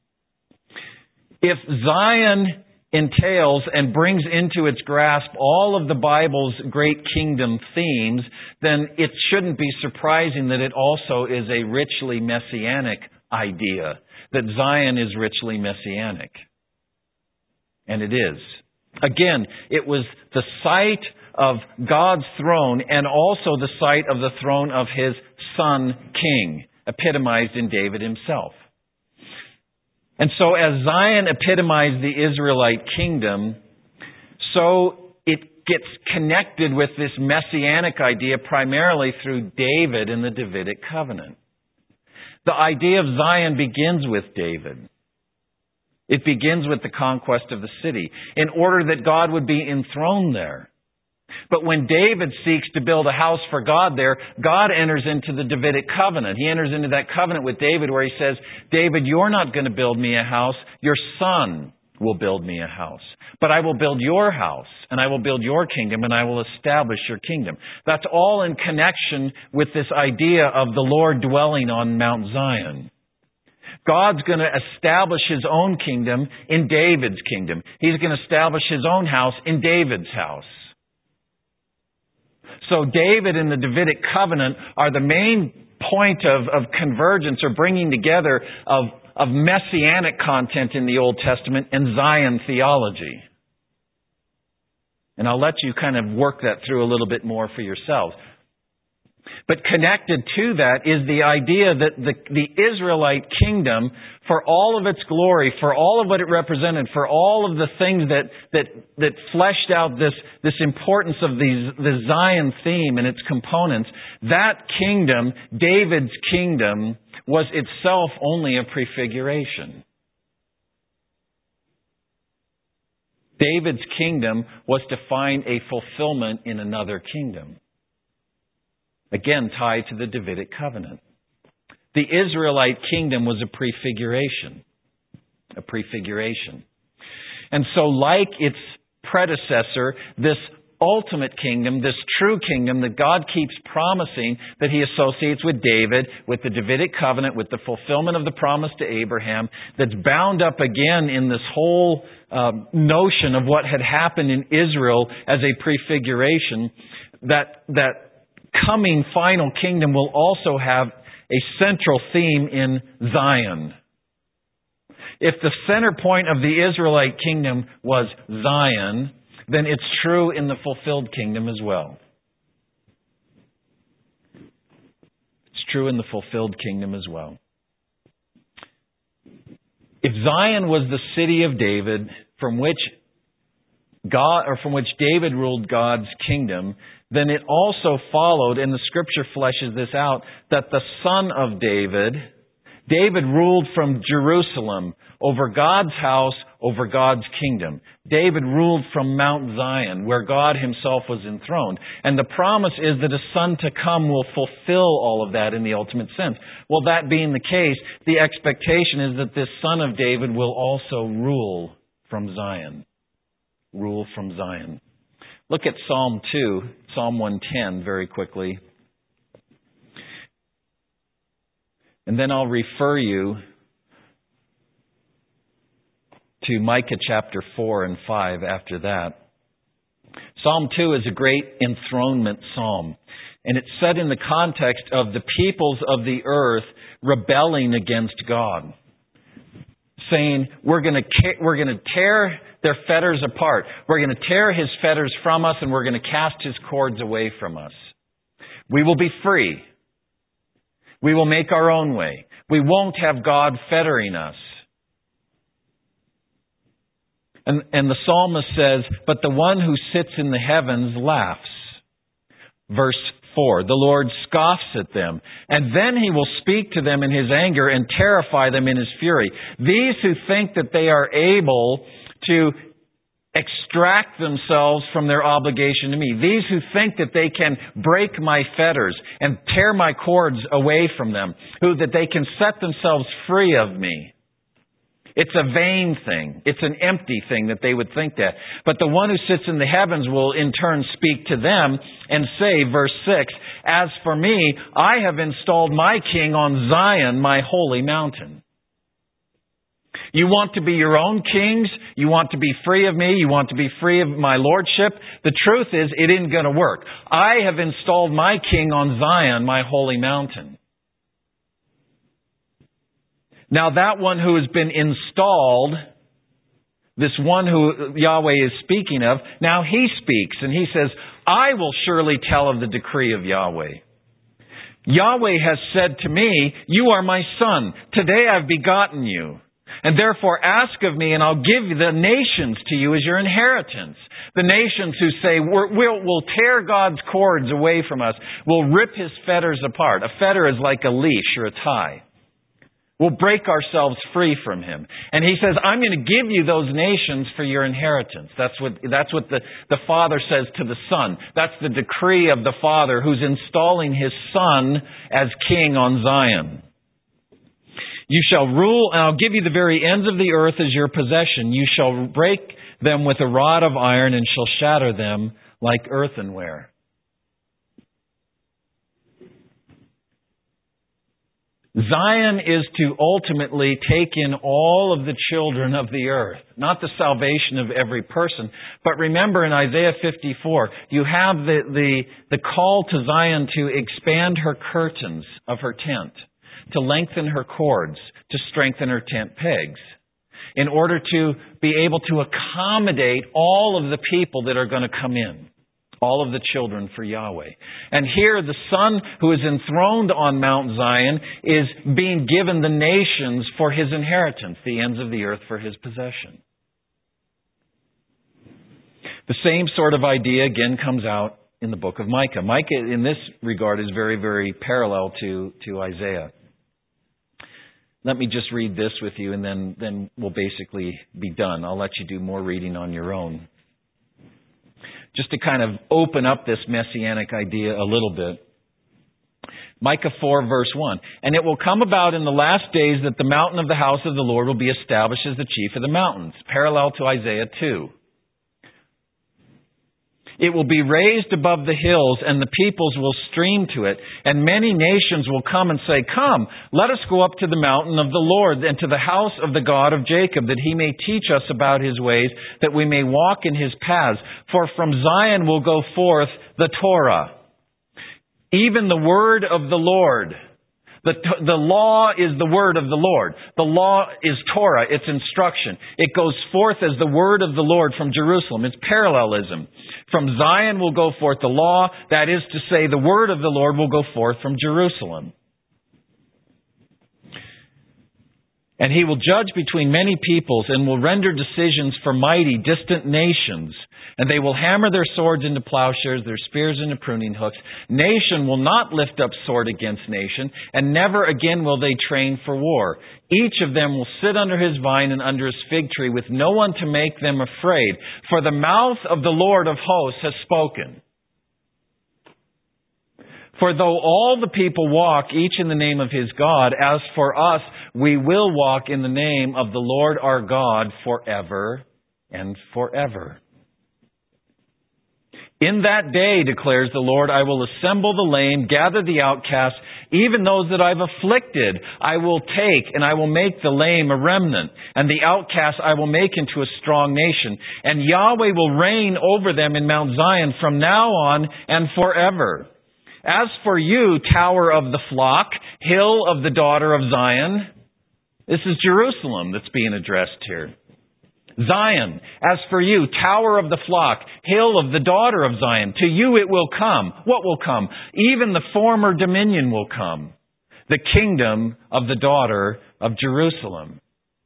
If Zion entails and brings into its grasp all of the Bible's great kingdom themes, then it shouldn't be surprising that it also is a richly messianic idea, that Zion is richly messianic. And it is. Again, it was the site of God's throne and also the site of the throne of His Son King, epitomized in David himself. And so as Zion epitomized the Israelite kingdom, so it gets connected with this messianic idea primarily through David and the Davidic covenant. The idea of Zion begins with David. It begins with the conquest of the city in order that God would be enthroned there. But when David seeks to build a house for God there, God enters into the Davidic covenant. He enters into that covenant with David where he says, David, you're not going to build me a house. Your son will build me a house. But I will build your house, and I will build your kingdom, and I will establish your kingdom. That's all in connection with this idea of the Lord dwelling on Mount Zion. God's going to establish His own kingdom in David's kingdom. He's going to establish His own house in David's house. So David and the Davidic covenant are the main point of, of convergence or bringing together of, of messianic content in the Old Testament and Zion theology. And I'll let you kind of work that through a little bit more for yourselves. But connected to that is the idea that the, the Israelite kingdom, for all of its glory, for all of what it represented, for all of the things that that, that fleshed out this, this importance of the, the Zion theme and its components, that kingdom, David's kingdom, was itself only a prefiguration. David's kingdom was to find a fulfillment in another kingdom. Again, tied to the Davidic covenant. The Israelite kingdom was a prefiguration. A prefiguration. And so like its predecessor, this ultimate kingdom, this true kingdom that God keeps promising that He associates with David, with the Davidic covenant, with the fulfillment of the promise to Abraham, that's bound up again in this whole uh, notion of what had happened in Israel as a prefiguration, that that coming final kingdom will also have a central theme in Zion. If the center point of the Israelite kingdom was Zion, then it's true in the fulfilled kingdom as well. It's true in the fulfilled kingdom as well. If Zion was the city of David from which God, or from which David ruled God's kingdom, then it also followed, and the Scripture fleshes this out, that the son of David, David ruled from Jerusalem over God's house, over God's kingdom. David ruled from Mount Zion, where God Himself was enthroned. And the promise is that a son to come will fulfill all of that in the ultimate sense. Well, that being the case, the expectation is that this son of David will also rule from Zion. Rule from Zion. Look at Psalm two, Psalm one ten, very quickly. And then I'll refer you to Micah chapter four and five after that. Psalm two is a great enthronement psalm. And it's set in the context of the peoples of the earth rebelling against God. Saying, we're going to we're going to tear their fetters apart. We're going to tear His fetters from us, and we're going to cast His cords away from us. We will be free. We will make our own way. We won't have God fettering us. And, and the psalmist says, but the one who sits in the heavens laughs. Verse four, the Lord scoffs at them, and then He will speak to them in His anger and terrify them in His fury. These who think that they are able to extract themselves from their obligation to me. These who think that they can break my fetters and tear my cords away from them. Who that they can set themselves free of me. It's a vain thing. It's an empty thing that they would think that. But the one who sits in the heavens will in turn speak to them and say, verse six, as for me, I have installed my king on Zion, my holy mountain. You want to be your own kings? You want to be free of me? You want to be free of my lordship? The truth is, it isn't going to work. I have installed my king on Zion, my holy mountain. Now that one who has been installed, this one who Yahweh is speaking of, now he speaks and he says, I will surely tell of the decree of Yahweh. Yahweh has said to me, you are my son. Today I've begotten you. And therefore ask of me, and I'll give the nations to you as your inheritance. The nations who say, we're, we'll, we'll tear God's cords away from us. We'll rip His fetters apart. A fetter is like a leash or a tie. We'll break ourselves free from Him. And He says, I'm going to give you those nations for your inheritance. That's what, that's what the, the Father says to the Son. That's the decree of the Father who's installing His Son as King on Zion. You shall rule, and I'll give you the very ends of the earth as your possession. You shall break them with a rod of iron and shall shatter them like earthenware. Zion is to ultimately take in all of the children of the earth, not the salvation of every person. But remember in Isaiah fifty-four, you have the, the, the call to Zion to expand her curtains of her tent, to lengthen her cords, to strengthen her tent pegs, in order to be able to accommodate all of the people that are going to come in. All of the children for Yahweh. And here the Son who is enthroned on Mount Zion is being given the nations for His inheritance, the ends of the earth for His possession. The same sort of idea again comes out in the book of Micah. Micah in this regard is very, very parallel to, to Isaiah. Let me just read this with you and then, then we'll basically be done. I'll let you do more reading on your own. Just to kind of open up this messianic idea a little bit. Micah four verse one. And it will come about in the last days that the mountain of the house of the Lord will be established as the chief of the mountains. Parallel to Isaiah two. It will be raised above the hills, and the peoples will stream to it, and many nations will come and say, Come, let us go up to the mountain of the Lord, and to the house of the God of Jacob, that He may teach us about His ways, that we may walk in His paths. For from Zion will go forth the Torah, even the word of the Lord. The, the law is the word of the Lord. The law is Torah. It's instruction. It goes forth as the word of the Lord from Jerusalem. It's parallelism. From Zion will go forth the law. That is to say, the word of the Lord will go forth from Jerusalem. And He will judge between many peoples and will render decisions for mighty, distant nations. And they will hammer their swords into plowshares, their spears into pruning hooks. Nation will not lift up sword against nation, and never again will they train for war. Each of them will sit under his vine and under his fig tree, with no one to make them afraid. For the mouth of the Lord of hosts has spoken. For though all the people walk, each in the name of his God, as for us, we will walk in the name of the Lord our God forever and forever. In that day, declares the Lord, I will assemble the lame, gather the outcasts, even those that I've afflicted, I will take, and I will make the lame a remnant, and the outcasts I will make into a strong nation. And Yahweh will reign over them in Mount Zion from now on and forever. As for you, tower of the flock, hill of the daughter of Zion, this is Jerusalem that's being addressed here. Zion, as for you, tower of the flock, hill of the daughter of Zion, to you it will come. What will come? Even the former dominion will come. The kingdom of the daughter of Jerusalem.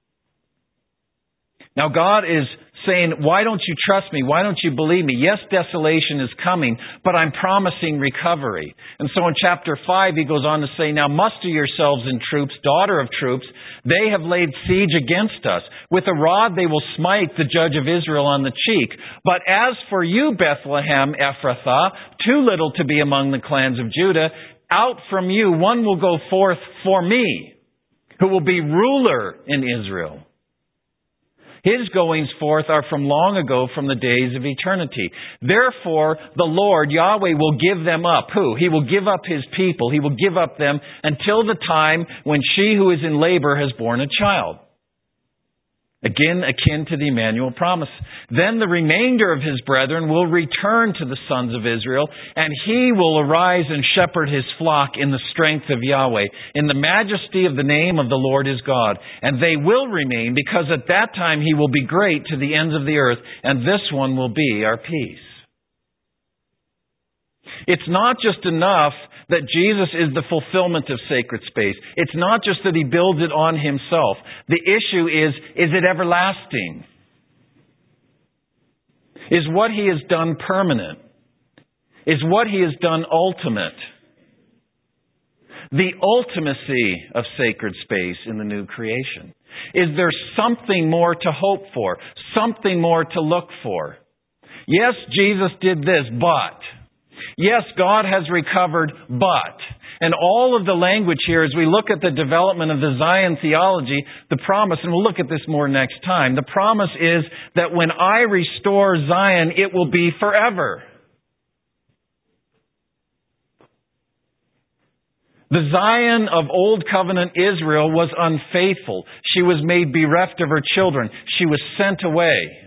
Now God is saying, why don't you trust me? Why don't you believe me? Yes, desolation is coming, but I'm promising recovery. And so in chapter five, He goes on to say, now muster yourselves in troops, daughter of troops. They have laid siege against us. With a rod they will smite the judge of Israel on the cheek. But as for you, Bethlehem Ephrathah, too little to be among the clans of Judah, out from you one will go forth for me, who will be ruler in Israel. His goings forth are from long ago, from the days of eternity. Therefore, the Lord, Yahweh, will give them up. Who? He will give up His people. He will give up them until the time when she who is in labor has borne a child. Again, akin to the Emmanuel promise. Then the remainder of His brethren will return to the sons of Israel, and He will arise and shepherd His flock in the strength of Yahweh, in the majesty of the name of the Lord his God. And they will remain, because at that time He will be great to the ends of the earth, and this one will be our peace. It's not just enough that Jesus is the fulfillment of sacred space. It's not just that He builds it on Himself. The issue is, is it everlasting? Is what He has done permanent? Is what He has done ultimate? The ultimacy of sacred space in the new creation. Is there something more to hope for? Something more to look for? Yes, Jesus did this, but... Yes, God has recovered, but... And all of the language here, as we look at the development of the Zion theology, the promise, and we'll look at this more next time, the promise is that when I restore Zion, it will be forever. The Zion of Old Covenant Israel was unfaithful. She was made bereft of her children. She was sent away.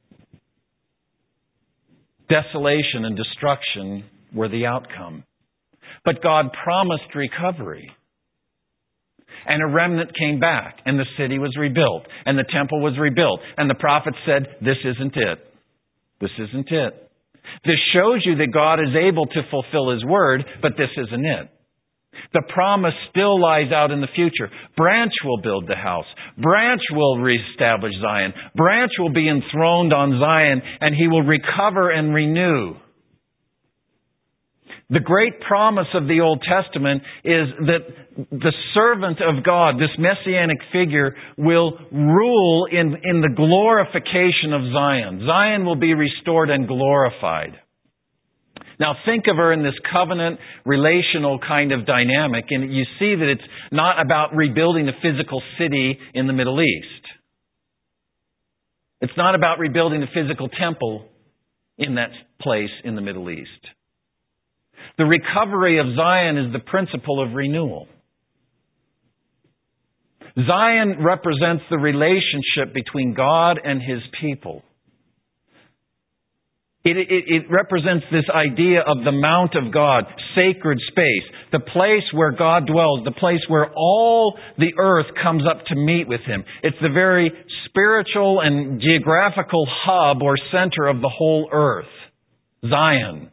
Desolation and destruction were the outcome. But God promised recovery. And a remnant came back, and the city was rebuilt, and the temple was rebuilt. And the prophet said, this isn't it. This isn't it. This shows you that God is able to fulfill His word, but this isn't it. The promise still lies out in the future. Branch will build the house. Branch will reestablish Zion. Branch will be enthroned on Zion, and he will recover and renew. The great promise of the Old Testament is that the servant of God, this messianic figure, will rule in, in the glorification of Zion. Zion will be restored and glorified. Now think of her in this covenant relational kind of dynamic, and you see that it's not about rebuilding a physical city in the Middle East. It's not about rebuilding a physical temple in that place in the Middle East. The recovery of Zion is the principle of renewal. Zion represents the relationship between God and His people. It, it, it represents this idea of the Mount of God, sacred space, the place where God dwells, the place where all the earth comes up to meet with Him. It's the very spiritual and geographical hub or center of the whole earth, Zion.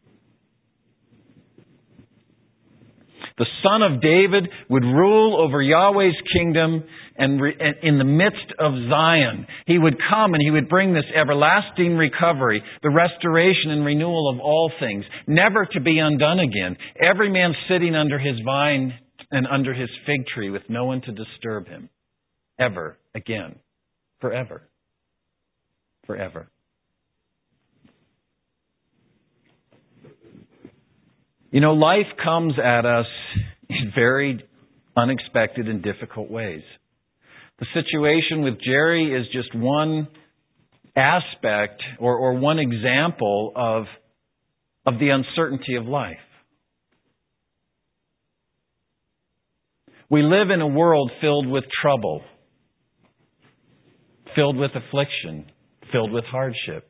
The Son of David would rule over Yahweh's kingdom and re- in the midst of Zion. He would come and He would bring this everlasting recovery, the restoration and renewal of all things, never to be undone again. Every man sitting under his vine and under his fig tree with no one to disturb him. Ever again. Forever. Forever. You know, life comes at us in very unexpected and difficult ways. The situation with Jerry is just one aspect or, or one example of, of the uncertainty of life. We live in a world filled with trouble, filled with affliction, filled with hardship.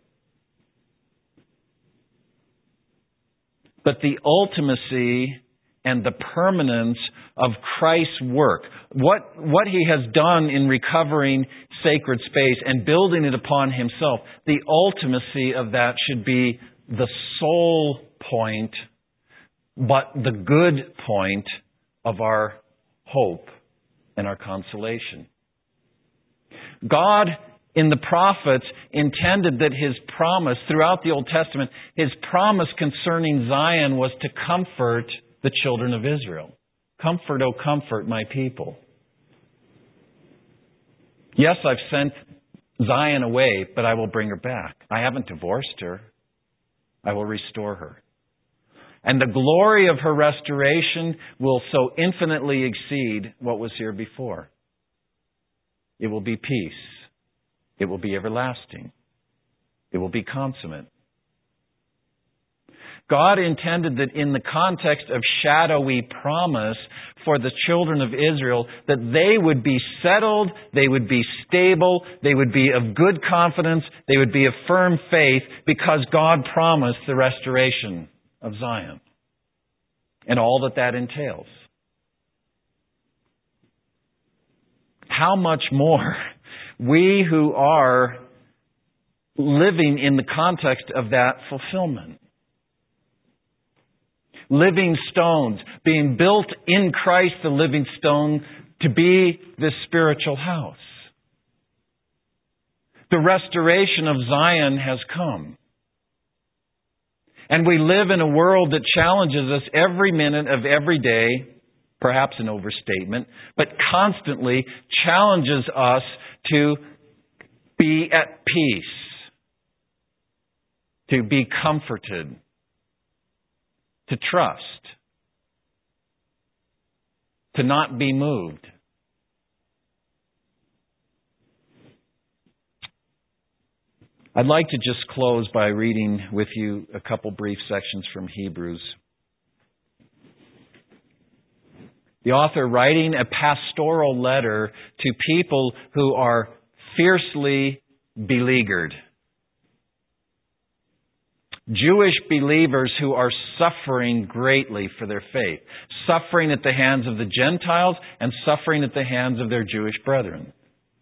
But the ultimacy and the permanence of Christ's work, what, what He has done in recovering sacred space and building it upon Himself, the ultimacy of that should be the sole point, but the good point of our hope and our consolation. God, in the prophets, intended that His promise throughout the Old Testament, His promise concerning Zion was to comfort the children of Israel. Comfort, O comfort my people. Yes, I've sent Zion away, but I will bring her back. I haven't divorced her. I will restore her. And the glory of her restoration will so infinitely exceed what was here before. It will be peace. It will be everlasting. It will be consummate. God intended that in the context of shadowy promise for the children of Israel, that they would be settled, they would be stable, they would be of good confidence, they would be of firm faith because God promised the restoration of Zion and all that that entails. How much more we who are living in the context of that fulfillment. Living stones, being built in Christ the living stone to be this spiritual house. The restoration of Zion has come. And we live in a world that challenges us every minute of every day, perhaps an overstatement, but constantly challenges us to be at peace, to be comforted, to trust, to not be moved. I'd like to just close by reading with you a couple brief sections from Hebrews. The author writing a pastoral letter to people who are fiercely beleaguered. Jewish believers who are suffering greatly for their faith. Suffering at the hands of the Gentiles and suffering at the hands of their Jewish brethren.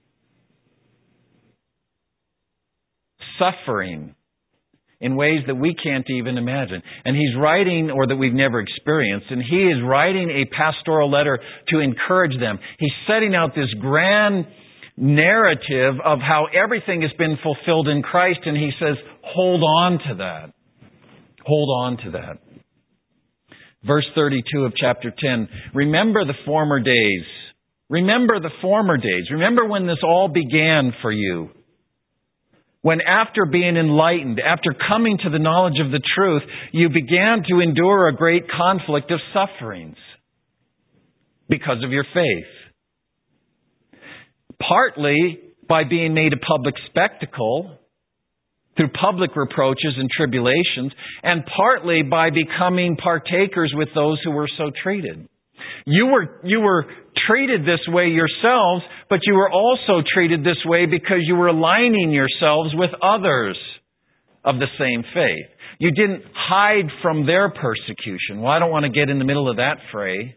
Suffering in ways that we can't even imagine. And he's writing, or that we've never experienced, and he is writing a pastoral letter to encourage them. He's setting out this grand narrative of how everything has been fulfilled in Christ, and he says, hold on to that. Hold on to that. Verse thirty-two of chapter ten, remember the former days. Remember the former days. Remember when this all began for you. When after being enlightened, after coming to the knowledge of the truth, you began to endure a great conflict of sufferings because of your faith. Partly by being made a public spectacle through public reproaches and tribulations, and partly by becoming partakers with those who were so treated. You were, you were treated this way yourselves, but you were also treated this way because you were aligning yourselves with others of the same faith. You didn't hide from their persecution. Well, I don't want to get in the middle of that fray.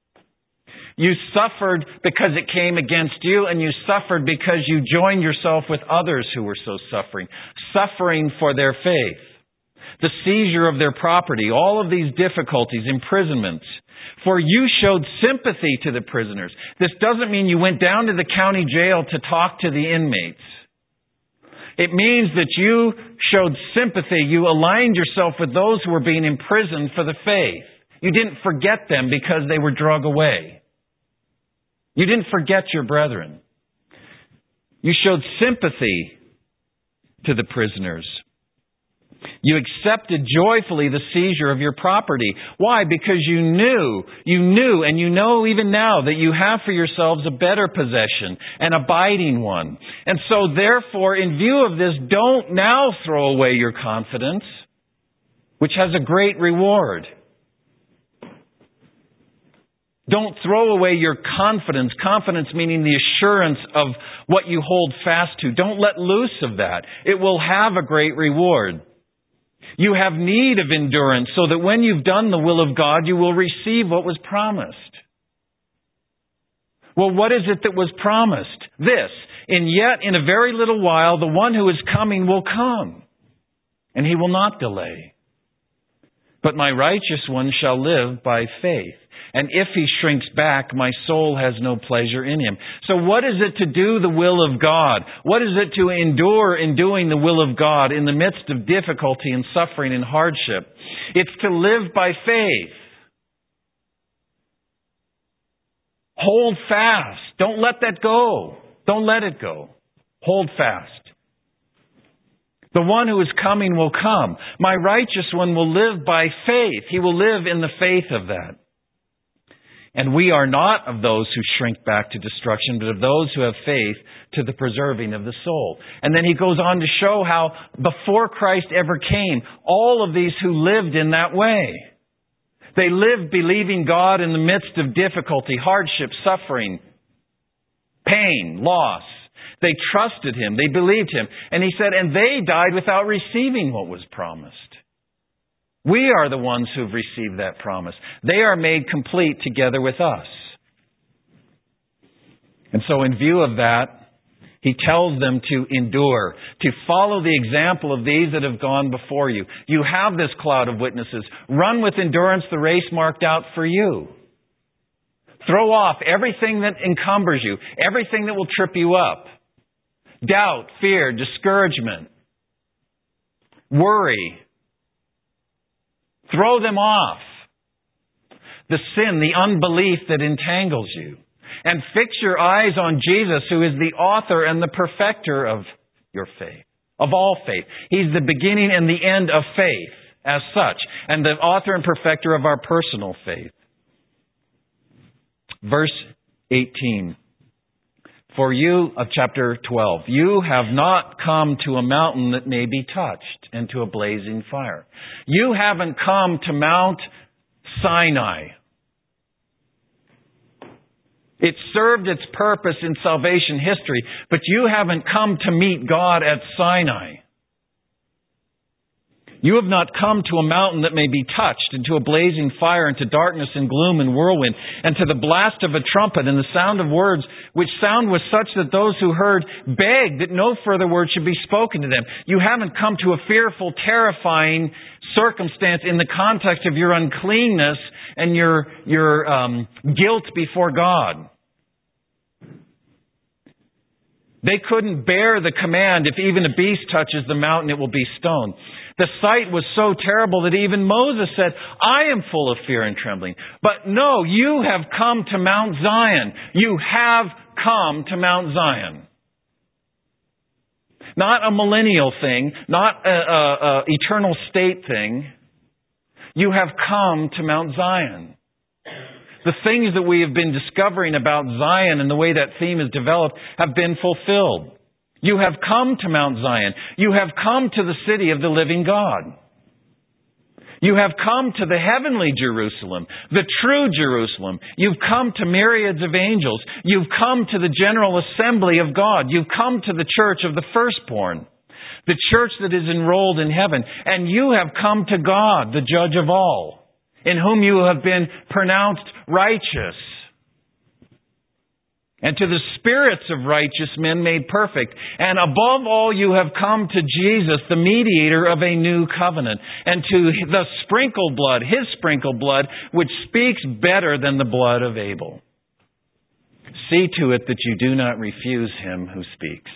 You suffered because it came against you, and you suffered because you joined yourself with others who were so suffering. Suffering for their faith. The seizure of their property, all of these difficulties, imprisonments. For you showed sympathy to the prisoners. This doesn't mean you went down to the county jail to talk to the inmates. It means that you showed sympathy. You aligned yourself with those who were being imprisoned for the faith. You didn't forget them because they were drug away. You didn't forget your brethren. You showed sympathy to the prisoners. You accepted joyfully the seizure of your property. Why? Because you knew, you knew, and you know even now that you have for yourselves a better possession, an abiding one. And so therefore, in view of this, don't now throw away your confidence, which has a great reward. Don't throw away your confidence. Confidence meaning the assurance of what you hold fast to. Don't let loose of that. It will have a great reward. You have need of endurance so that when you've done the will of God, you will receive what was promised. Well, what is it that was promised? This, and yet in a very little while, the one who is coming will come, and he will not delay. But my righteous one shall live by faith. And if he shrinks back, my soul has no pleasure in him. So what is it to do the will of God? What is it to endure in doing the will of God in the midst of difficulty and suffering and hardship? It's to live by faith. Hold fast. Don't let that go. Don't let it go. Hold fast. The one who is coming will come. My righteous one will live by faith. He will live in the faith of that. And we are not of those who shrink back to destruction, but of those who have faith to the preserving of the soul. And then he goes on to show how before Christ ever came, all of these who lived in that way. They lived believing God in the midst of difficulty, hardship, suffering, pain, loss. They trusted Him. They believed Him. And he said, and they died without receiving what was promised. We are the ones who've received that promise. They are made complete together with us. And so in view of that, he tells them to endure, to follow the example of these that have gone before you. You have this cloud of witnesses. Run with endurance the race marked out for you. Throw off everything that encumbers you, everything that will trip you up. Doubt, fear, discouragement, worry. Throw them off. The sin, the unbelief that entangles you. And fix your eyes on Jesus, who is the author and the perfecter of your faith. Of all faith. He's the beginning and the end of faith as such. And the author and perfecter of our personal faith. Verse eighteen. For you, of chapter twelve, you have not come to a mountain that may be touched and to a blazing fire. You haven't come to Mount Sinai. It served its purpose in salvation history, but you haven't come to meet God at Sinai. You have not come to a mountain that may be touched, and to a blazing fire, and to darkness and gloom and whirlwind, and to the blast of a trumpet and the sound of words, which sound was such that those who heard begged that no further word should be spoken to them. You haven't come to a fearful, terrifying circumstance in the context of your uncleanness and your, your um, guilt before God. They couldn't bear the command, if even a beast touches the mountain, it will be stoned. The sight was so terrible that even Moses said, I am full of fear and trembling. But no, you have come to Mount Zion. You have come to Mount Zion. Not a millennial thing, not an eternal state thing. You have come to Mount Zion. The things that we have been discovering about Zion and the way that theme is developed have been fulfilled. You have come to Mount Zion. You have come to the city of the living God. You have come to the heavenly Jerusalem, the true Jerusalem. You've come to myriads of angels. You've come to the general assembly of God. You've come to the church of the firstborn, the church that is enrolled in heaven. And you have come to God, the judge of all, in whom you have been pronounced righteous. And to the spirits of righteous men made perfect. And above all, you have come to Jesus, the mediator of a new covenant. And to the sprinkled blood, His sprinkled blood, which speaks better than the blood of Abel. See to it that you do not refuse Him who speaks.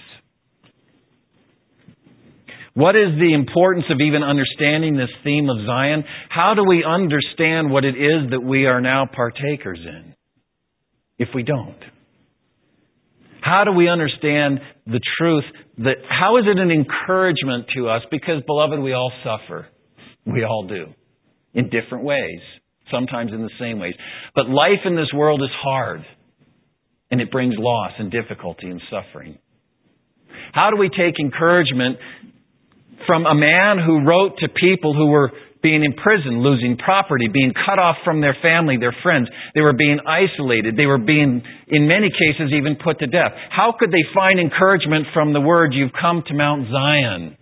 What is the importance of even understanding this theme of Zion? How do we understand what it is that we are now partakers in, if we don't? How do we understand the truth? That how is it an encouragement to us? Because, beloved, we all suffer. We all do. In different ways. Sometimes in the same ways. But life in this world is hard. And it brings loss and difficulty and suffering. How do we take encouragement from a man who wrote to people who were being imprisoned, losing property, being cut off from their family, their friends? They were being isolated. They were being, in many cases, even put to death. How could they find encouragement from the word, you've come to Mount Zion?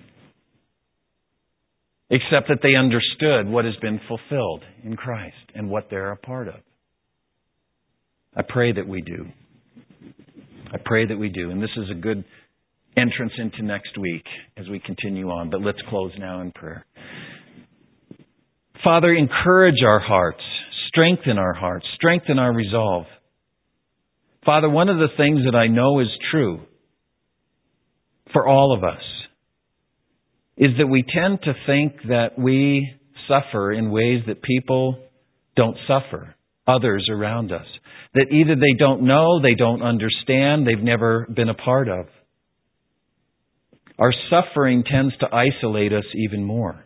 Except that they understood what has been fulfilled in Christ and what they're a part of. I pray that we do. I pray that we do. And this is a good entrance into next week as we continue on. But let's close now in prayer. Father, encourage our hearts, strengthen our hearts, strengthen our resolve. Father, one of the things that I know is true for all of us is that we tend to think that we suffer in ways that people don't suffer, others around us. That either they don't know, they don't understand, they've never been a part of. Our suffering tends to isolate us even more.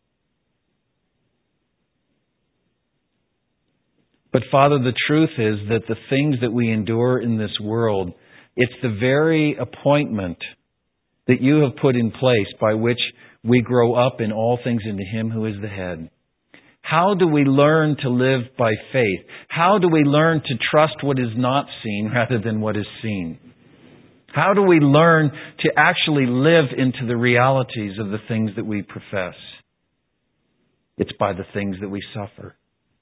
But Father, the truth is that the things that we endure in this world, it's the very appointment that you have put in place by which we grow up in all things into Him who is the head. How do we learn to live by faith? How do we learn to trust what is not seen rather than what is seen? How do we learn to actually live into the realities of the things that we profess? It's by the things that we suffer.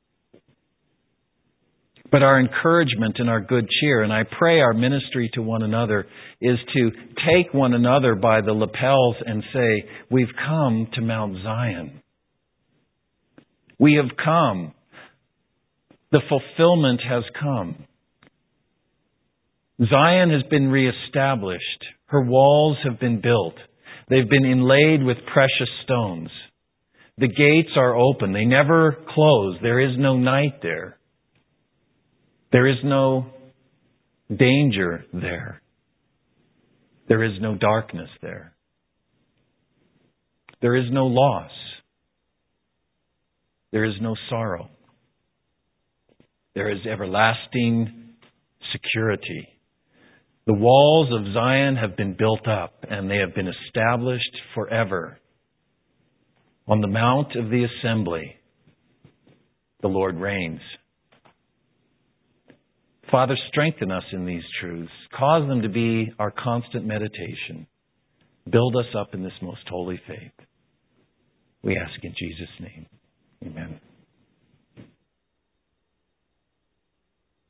But our encouragement and our good cheer, and I pray our ministry to one another, is to take one another by the lapels and say, we've come to Mount Zion. We have come. The fulfillment has come. Zion has been reestablished. Her walls have been built. They've been inlaid with precious stones. The gates are open. They never close. There is no night there. There is no danger there. There is no darkness there. There is no loss. There is no sorrow. There is everlasting security. The walls of Zion have been built up and they have been established forever. On the mount of the assembly, the Lord reigns. Father, strengthen us in these truths. Cause them to be our constant meditation. Build us up in this most holy faith. We ask in Jesus' name. Amen.